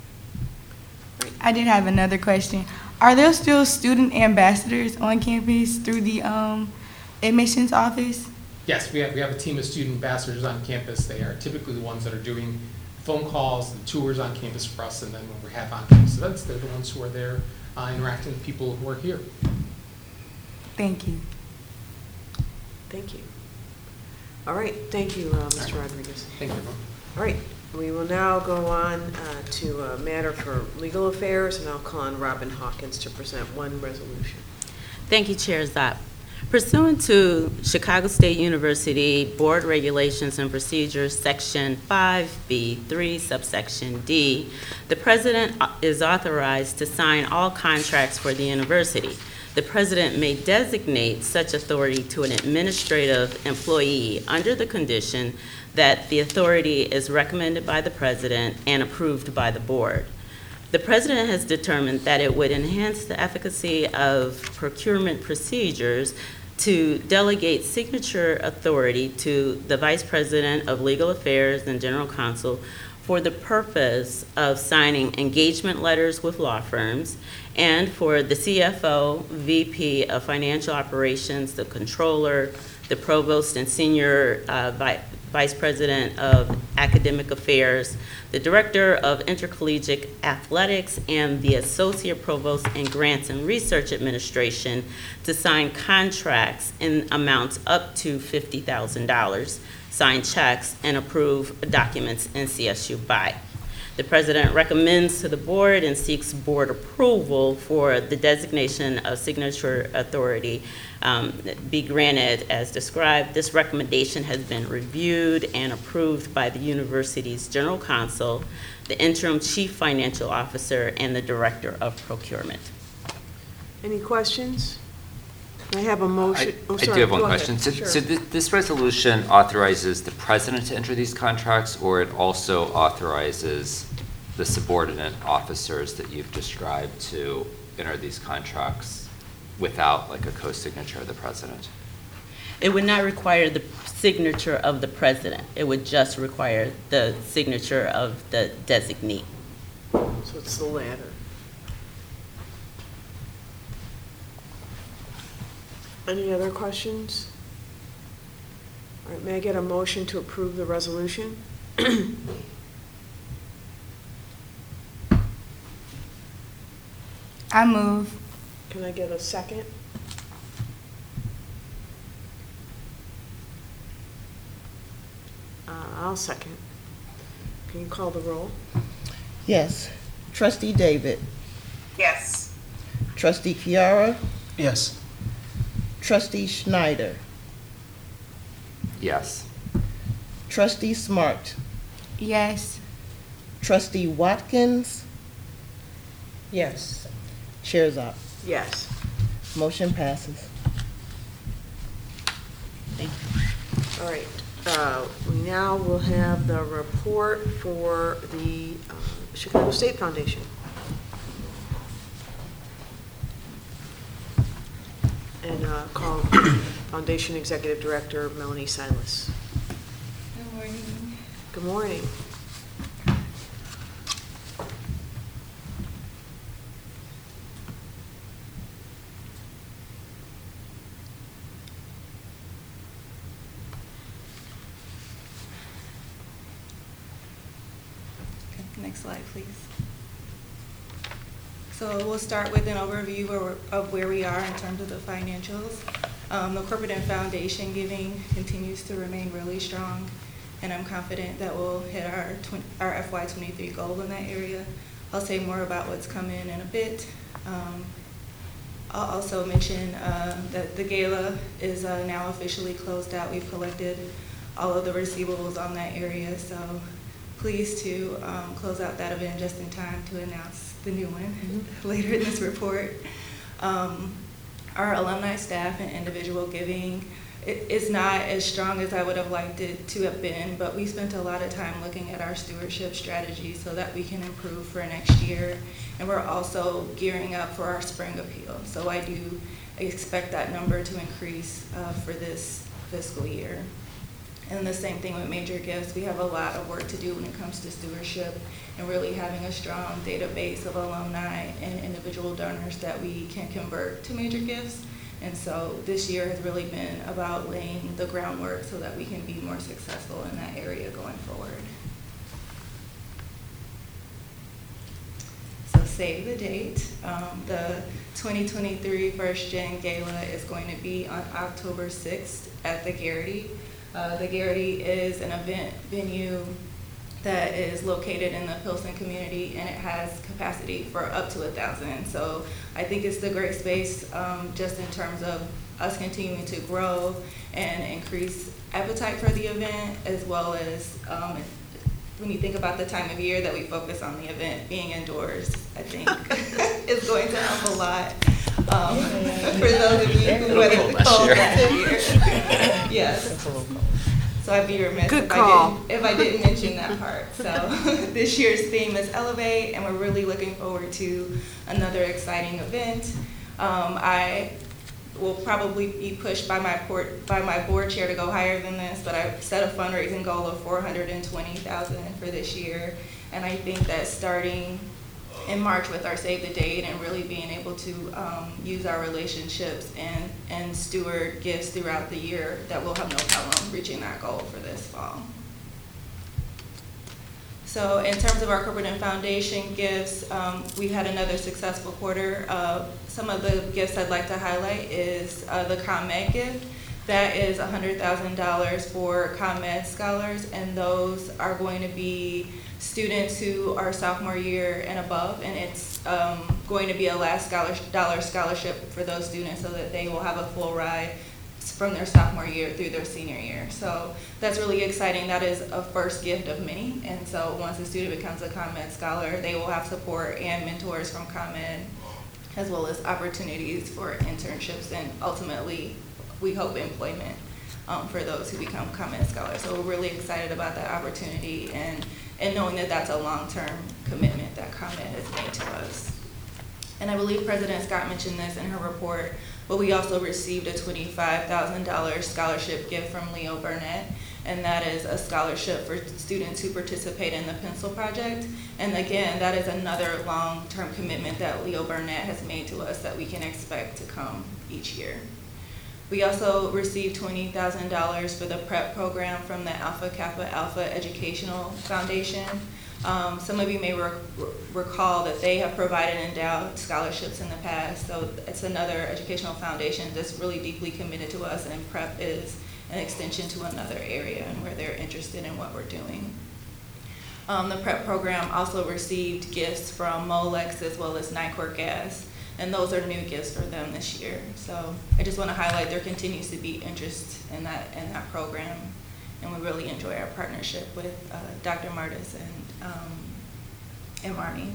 I did have another question. Are there still student ambassadors on campus through the um, admissions office? Yes, we have, we have a team of student ambassadors on campus. They are typically the ones that are doing phone calls, the tours on campus for us, and then when we have on-campus events, they're the ones who are there uh, interacting with people who are here. Thank you. Thank you. All right, thank you, uh, Mister Rodriguez. Thank you, everyone. All right, we will now go on uh, to a matter for legal affairs, and I'll call on Robin Hawkins to present one resolution. Thank you, Chair Zopp. Pursuant to Chicago State University Board Regulations and Procedures, Section five B three, subsection D, the President is authorized to sign all contracts for the university. The President may designate such authority to an administrative employee under the condition that the authority is recommended by the President and approved by the Board. The President has determined that it would enhance the efficacy of procurement procedures to delegate signature authority to the Vice President of Legal Affairs and General Counsel for the purpose of signing engagement letters with law firms, and for the C F O, V P of Financial Operations, the Controller, the Provost and Senior uh, Vi- Vice President of Academic Affairs, the Director of Intercollegiate Athletics, and the Associate Provost in Grants and Research Administration to sign contracts in amounts up to fifty thousand dollars, sign checks, and approve documents in C S U B I. The President recommends to the Board and seeks Board approval for the designation of signature authority um, be granted as described. This recommendation has been reviewed and approved by the university's General Counsel, the Interim Chief Financial Officer, and the Director of Procurement. Any questions? I have a motion. I, oh, I sorry, do have one go ahead. question. So, Sure. so th- this resolution authorizes the president to enter these contracts, or it also authorizes the subordinate officers that you've described to enter these contracts without like a co-signature of the president? It would not require the signature of the President. It would just require the signature of the designee. So it's the latter. Any other questions? All right, may I get a motion to approve the resolution? I move. Can I get a second? Uh, I'll second. Can you call the roll? Yes. Trustee David. Yes. Trustee Chiara. Yes. Trustee Schneider. Yes. Trustee Smart. Yes. Trustee Watkins. Yes. Chair Zopp. Yes. Motion passes. Thank you. All right. Uh, we now will have the report for the uh, Chicago State Foundation. And uh, call Foundation Executive Director Melanie Silas. Good morning. Good morning. Next slide, please. So we'll start with an overview of- of where we are in terms of the financials. Um, The corporate and foundation giving continues to remain really strong, and I'm confident that we'll hit our twen- our F Y twenty-three goal in that area. I'll say more about what's coming in a bit. Um, I'll also mention uh, that the gala is uh, now officially closed out. We've collected all of the receivables on that area, so pleased to um, close out that event just in time to announce the new one later in this report. Um, our alumni staff and individual giving it, it's not as strong as I would have liked it to have been, but we spent a lot of time looking at our stewardship strategy so that we can improve for next year. And we're also gearing up for our spring appeal. So I do expect that number to increase uh, for this fiscal year. And the same thing with major gifts. We have a lot of work to do when it comes to stewardship and really having a strong database of alumni and individual donors that we can convert to major gifts. And so this year has really been about laying the groundwork so that we can be more successful in that area going forward. So save the date. Um, the twenty twenty-three First Gen Gala is going to be on October sixth at the Garrity. Uh, the Garrity is an event venue that is located in the Pilsen community, and it has capacity for up to a thousand. So I think it's the great space um, just in terms of us continuing to grow and increase appetite for the event, as well as um, when you think about the time of year that we focus on the event being indoors, I think is going to help a lot. Um, for those of you who weathered the cold last year. Yes. So I'd be remiss Good if call. I didn't if I didn't mention that part. So this year's theme is Elevate, and we're really looking forward to another exciting event. Um, I will probably be pushed by my port, by my board chair to go higher than this, but I set a fundraising goal of four hundred twenty thousand dollars for this year, and I think that starting in March with our Save the Date and really being able to um, use our relationships and, and steward gifts throughout the year, that we'll have no problem reaching that goal for this fall. So in terms of our corporate and foundation gifts, um, we had another successful quarter. Uh, some of the gifts I'd like to highlight is uh, the ComEd gift. That is one hundred thousand dollars for ComEd scholars, and those are going to be students who are sophomore year and above, and it's um, going to be a last scholarship, dollar scholarship for those students so that they will have a full ride from their sophomore year through their senior year. So that's really exciting. That is a first gift of many, and so once a student becomes a ComEd scholar, they will have support and mentors from ComEd, as well as opportunities for internships and ultimately, we hope, employment um, for those who become ComEd scholars. So we're really excited about that opportunity and, and knowing that that's a long-term commitment that ComEd has made to us. And I believe President Scott mentioned this in her report, but we also received a twenty-five thousand dollars scholarship gift from Leo Burnett, and that is a scholarship for students who participate in the Pencil Project. And again, that is another long-term commitment that Leo Burnett has made to us that we can expect to come each year. We also received twenty thousand dollars for the PrEP program from the Alpha Kappa Alpha Educational Foundation. Um, some of you may rec recall that they have provided endowed scholarships in the past, so it's another educational foundation that's really deeply committed to us, and PrEP is an extension to another area and where they're interested in what we're doing. Um, the PrEP program also received gifts from Molex as well as Nycor Gas, and those are new gifts for them this year. So I just want to highlight there continues to be interest in that in that program, and we really enjoy our partnership with uh, Doctor Martis and um, and Marnie.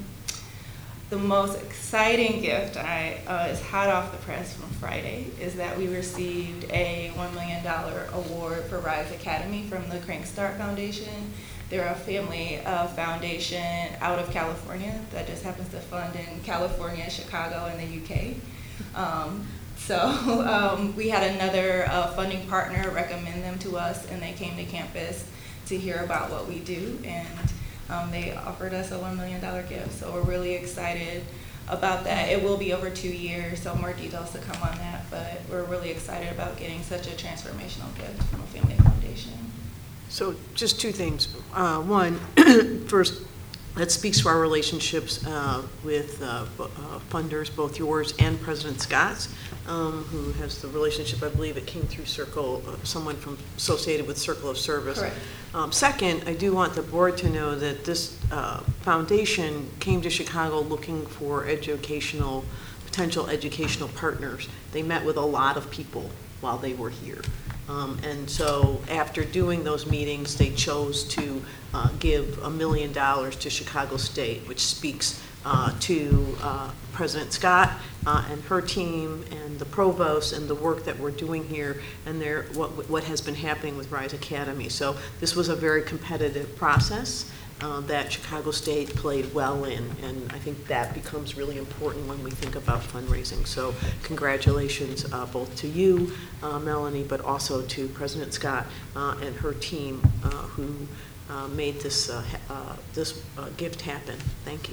The most exciting gift I, uh, is hot off the press from Friday is that we received a one million dollar award for Rise Academy from the Crankstart Foundation. They're a family uh, foundation out of California that just happens to fund in California, Chicago, and the U K. Um, so um, we had another uh, funding partner recommend them to us, and they came to campus to hear about what we do, and um, they offered us a one million dollar gift. So we're really excited about that. It will be over two years, so more details to come on that, but we're really excited about getting such a transformational gift from a family foundation. So just two things. Uh, one, first, that speaks to our relationships uh, with uh, uh, funders, both yours and President Scott's, um, who has the relationship, I believe it came through Circle, uh, someone from associated with Circle of Service. Correct. Um, second, I do want the board to know that this uh, foundation came to Chicago looking for educational, potential educational partners. They met with a lot of people while they were here. Um, and so after doing those meetings, they chose to uh, give a million dollars to Chicago State, which speaks uh, to uh, President Scott uh, and her team and the provost and the work that we're doing here and their, what, what has been happening with Rise Academy. So this was a very competitive process uh, that Chicago State played well in, and I think that becomes really important when we think about fundraising. So congratulations uh, both to you, uh, Melanie, but also to President Scott uh, and her team uh, who uh, made this, uh, uh, this uh, gift happen. Thank you.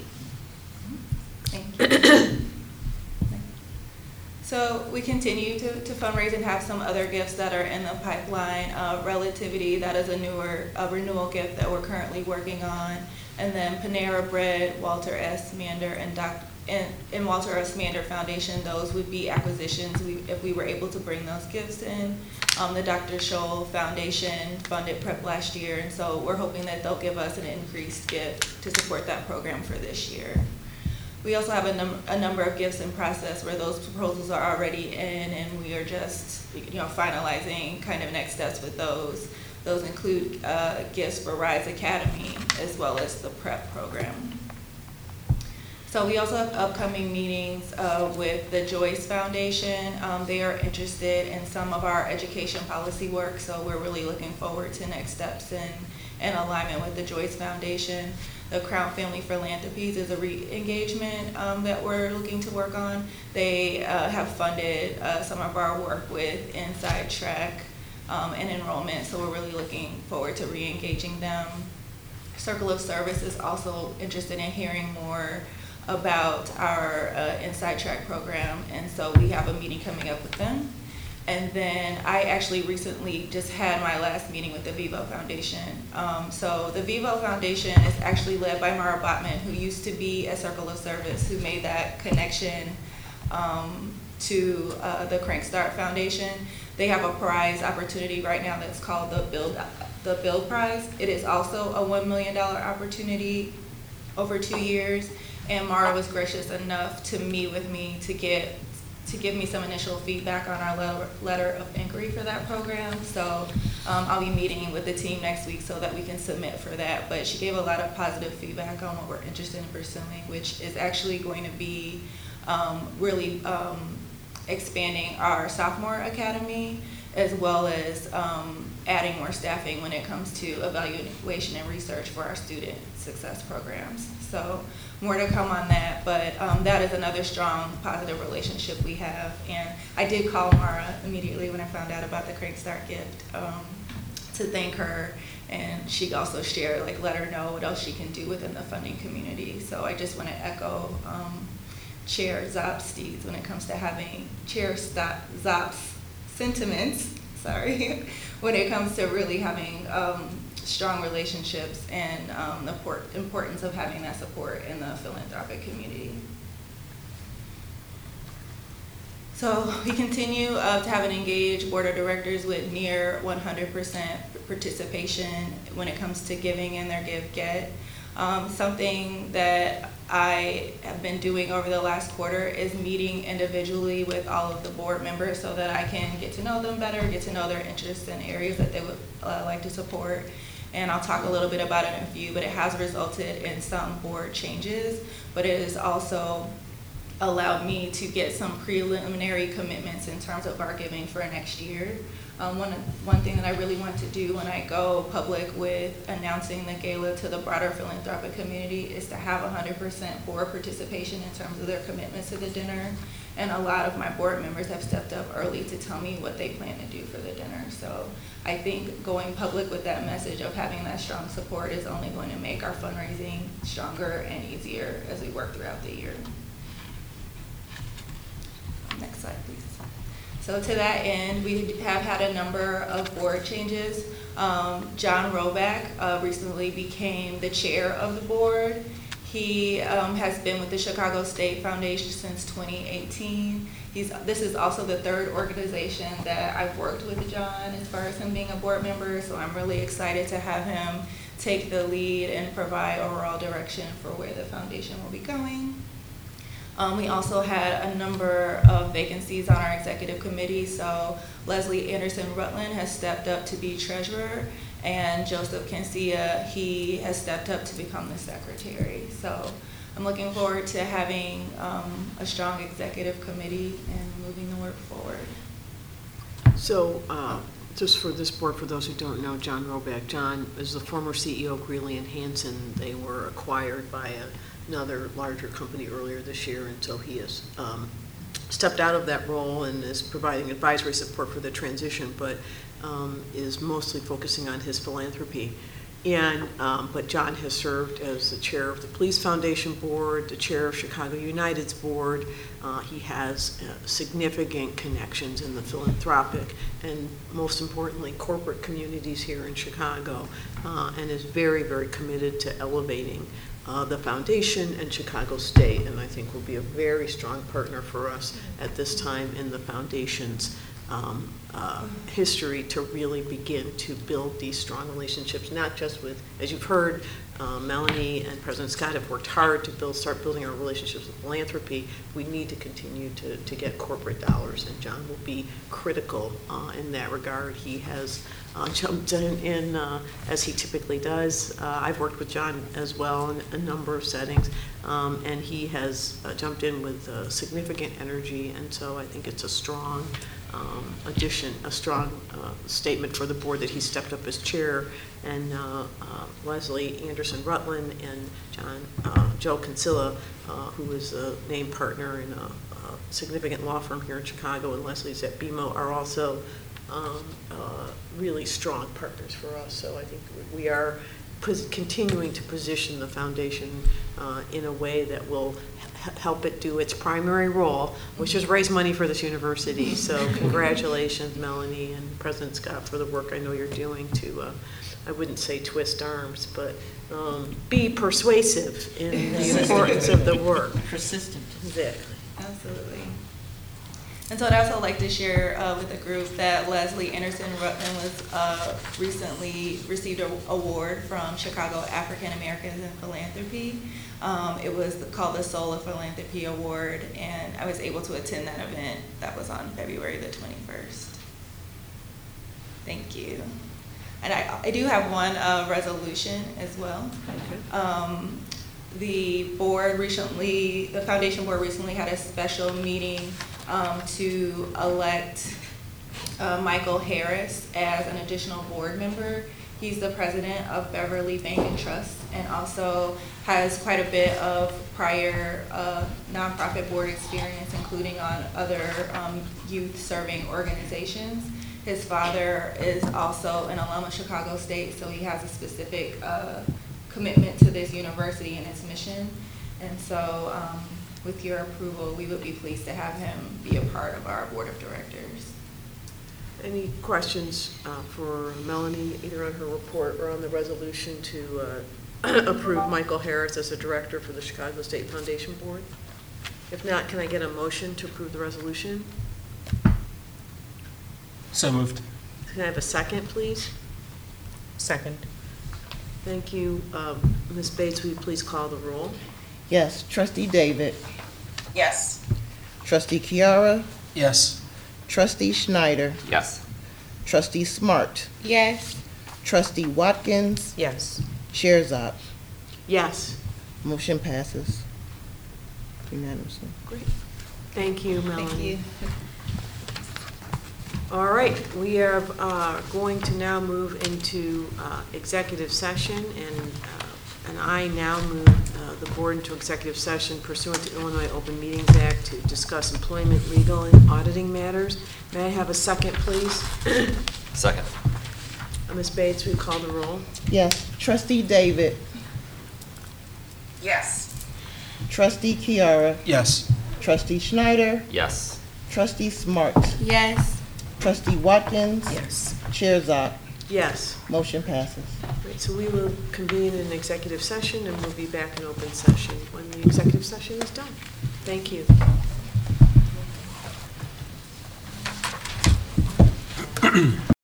Thank you. So we continue to, to fundraise and have some other gifts that are in the pipeline. Uh, Relativity, that is a newer a renewal gift that we're currently working on. And then Panera Bread, Walter S. Mander, and Doc and, and Walter S. Mander Foundation, those would be acquisitions we, if we were able to bring those gifts in. Um, the Doctor Scholl Foundation funded PrEP last year, and so we're hoping that they'll give us an increased gift to support that program for this year. We also have a, num a number of gifts in process where those proposals are already in, and we are just, you know, finalizing kind of next steps with those. Those include uh, gifts for Rise Academy as well as the PrEP program. So we also have upcoming meetings uh, with the Joyce Foundation. Um, they are interested in some of our education policy work, so we're really looking forward to next steps in, in alignment with the Joyce Foundation. The Crown Family Philanthropies is a re-engagement um, that we're looking to work on. They uh, have funded uh, some of our work with Inside Track um, and enrollment, so we're really looking forward to re-engaging them. Circle of Service is also interested in hearing more about our uh, Inside Track program, and so we have a meeting coming up with them. And then I actually recently just had my last meeting with the Vivo Foundation. Um, so the Vivo Foundation is actually led by Mara Botman, who used to be at Circle of Service, who made that connection um, to uh, the Crank Start Foundation. They have a prize opportunity right now that's called the Build, the Build Prize. It is also a one million dollar opportunity over two years. And Mara was gracious enough to meet with me to get to give me some initial feedback on our letter, letter of inquiry for that program. So um, I'll be meeting with the team next week so that we can submit for that. But she gave a lot of positive feedback on what we're interested in pursuing, which is actually going to be um, really um, expanding our sophomore academy, as well as um, adding more staffing when it comes to evaluation and research for our student success programs. So more to come on that, but um, that is another strong positive relationship we have. And I did call Mara immediately when I found out about the Crank Start gift um, to thank her, and she also shared, like, let her know what else she can do within the funding community. So I just want to echo um, Chair Zop's deeds when it comes to having Chair Zop's sentiments, sorry, when it comes to really having um, strong relationships and um, the importance of having that support in the philanthropic community. So we continue uh, to have an engaged board of directors with near one hundred percent participation when it comes to giving and their give get. Um, something that I have been doing over the last quarter is meeting individually with all of the board members so that I can get to know them better, get to know their interests and areas that they would uh, like to support. And I'll talk a little bit about it in a few, but it has resulted in some board changes, but it has also allowed me to get some preliminary commitments in terms of our giving for next year. Um, one, one thing that I really want to do when I go public with announcing the gala to the broader philanthropic community is to have one hundred percent board participation in terms of their commitments to the dinner. And a lot of my board members have stepped up early to tell me what they plan to do for the dinner. So I think going public with that message of having that strong support is only going to make our fundraising stronger and easier as we work throughout the year. Next slide, please. So to that end, we have had a number of board changes. Um, John Roback uh, recently became the chair of the board. He um, has been with the Chicago State Foundation since twenty eighteen. He's, this is also the third organization that I've worked with John as far as him being a board member, so I'm really excited to have him take the lead and provide overall direction for where the foundation will be going. Um, we also had a number of vacancies on our executive committee, so Leslie Anderson Rutland has stepped up to be treasurer, and Joseph Cancia, he has stepped up to become the secretary. So I'm looking forward to having um, a strong executive committee and moving the work forward. So uh, just for this board, for those who don't know, John Roback. John is the former C E O of Greeley and Hansen. They were acquired by a another larger company earlier this year, and so he has um, stepped out of that role and is providing advisory support for the transition, but um, is mostly focusing on his philanthropy. And, um, but John has served as the chair of the Police Foundation Board, the chair of Chicago United's board. Uh, he has uh, significant connections in the philanthropic and, most importantly, corporate communities here in Chicago, uh, and is very, very committed to elevating uh, the foundation and Chicago State, and I think will be a very strong partner for us at this time in the foundation's Um, uh, history to really begin to build these strong relationships, not just with, as you've heard, uh, Melanie and President Scott have worked hard to build, start building our relationships with philanthropy. We need to continue to, to get corporate dollars, and John will be critical uh, in that regard. He has uh, jumped in, in uh, as he typically does. Uh, I've worked with John as well in a number of settings, um, and he has uh, jumped in with uh, significant energy, and so I think it's a strong Um, addition, a strong uh, statement for the board that he stepped up as chair, and uh, uh, Leslie Anderson Rutland and John uh, Joe Kinsella, uh, who is a named partner in a, a significant law firm here in Chicago, and Leslie's at B M O, are also um, uh, really strong partners for us. So I think we are pos- continuing to position the foundation uh, in a way that will help it do its primary role, which is raise money for this university. So congratulations, Melanie and President Scott, for the work I know you're doing to, uh, I wouldn't say twist arms, but um, be persuasive in the importance of the work. Persistent. Exactly. Absolutely. And so I'd also like to share uh, with the group that Leslie Anderson Rutland was uh, recently received an award from Chicago African Americans in Philanthropy. Um, it was called the Soul of Philanthropy Award, and I was able to attend that event. That was on February the twenty-first. Thank you. And I, I do have one uh, resolution as well. Okay. Um, the board recently, the foundation board recently had a special meeting um, to elect uh, Michael Harris as an additional board member. He's the president of Beverly Bank and Trust, and also has quite a bit of prior uh, nonprofit board experience, including on other um, youth-serving organizations. His father is also an alum of Chicago State, so he has a specific uh, commitment to this university and its mission. And so, um, with your approval, we would be pleased to have him be a part of our board of directors. Any questions uh, for Melanie, either on her report or on the resolution to uh, approve Michael Harris as a director for the Chicago State Foundation Board? If not, can I get a motion to approve the resolution? So moved. Can I have a second, please? Second. Thank you. Um, Miz Bates, will you please call the roll? Yes, Trustee David, Yes. Trustee Chiara, Yes. Trustee Schneider, Yes. Trustee Smart, Yes. Trustee Watkins, Yes. Chair Zop. Yes. Motion passes unanimously. Great. Thank you, Melanie. Thank you. All right, we are uh, going to now move into uh, executive session, and uh, and I now move uh, the board into executive session pursuant to Illinois Open Meetings Act to discuss employment, legal, and auditing matters. May I have a second, please? Second. Uh, Miz Bates, will you call the roll? Yes, Trustee David, Yes. Trustee Chiara, Yes. Trustee Schneider, Yes. Trustee Smart, Yes. Trustee Watkins, Yes. Chair Zop. Yes. Motion passes. Great, so we will convene in executive session, and we'll be back in open session when the executive session is done. Thank you.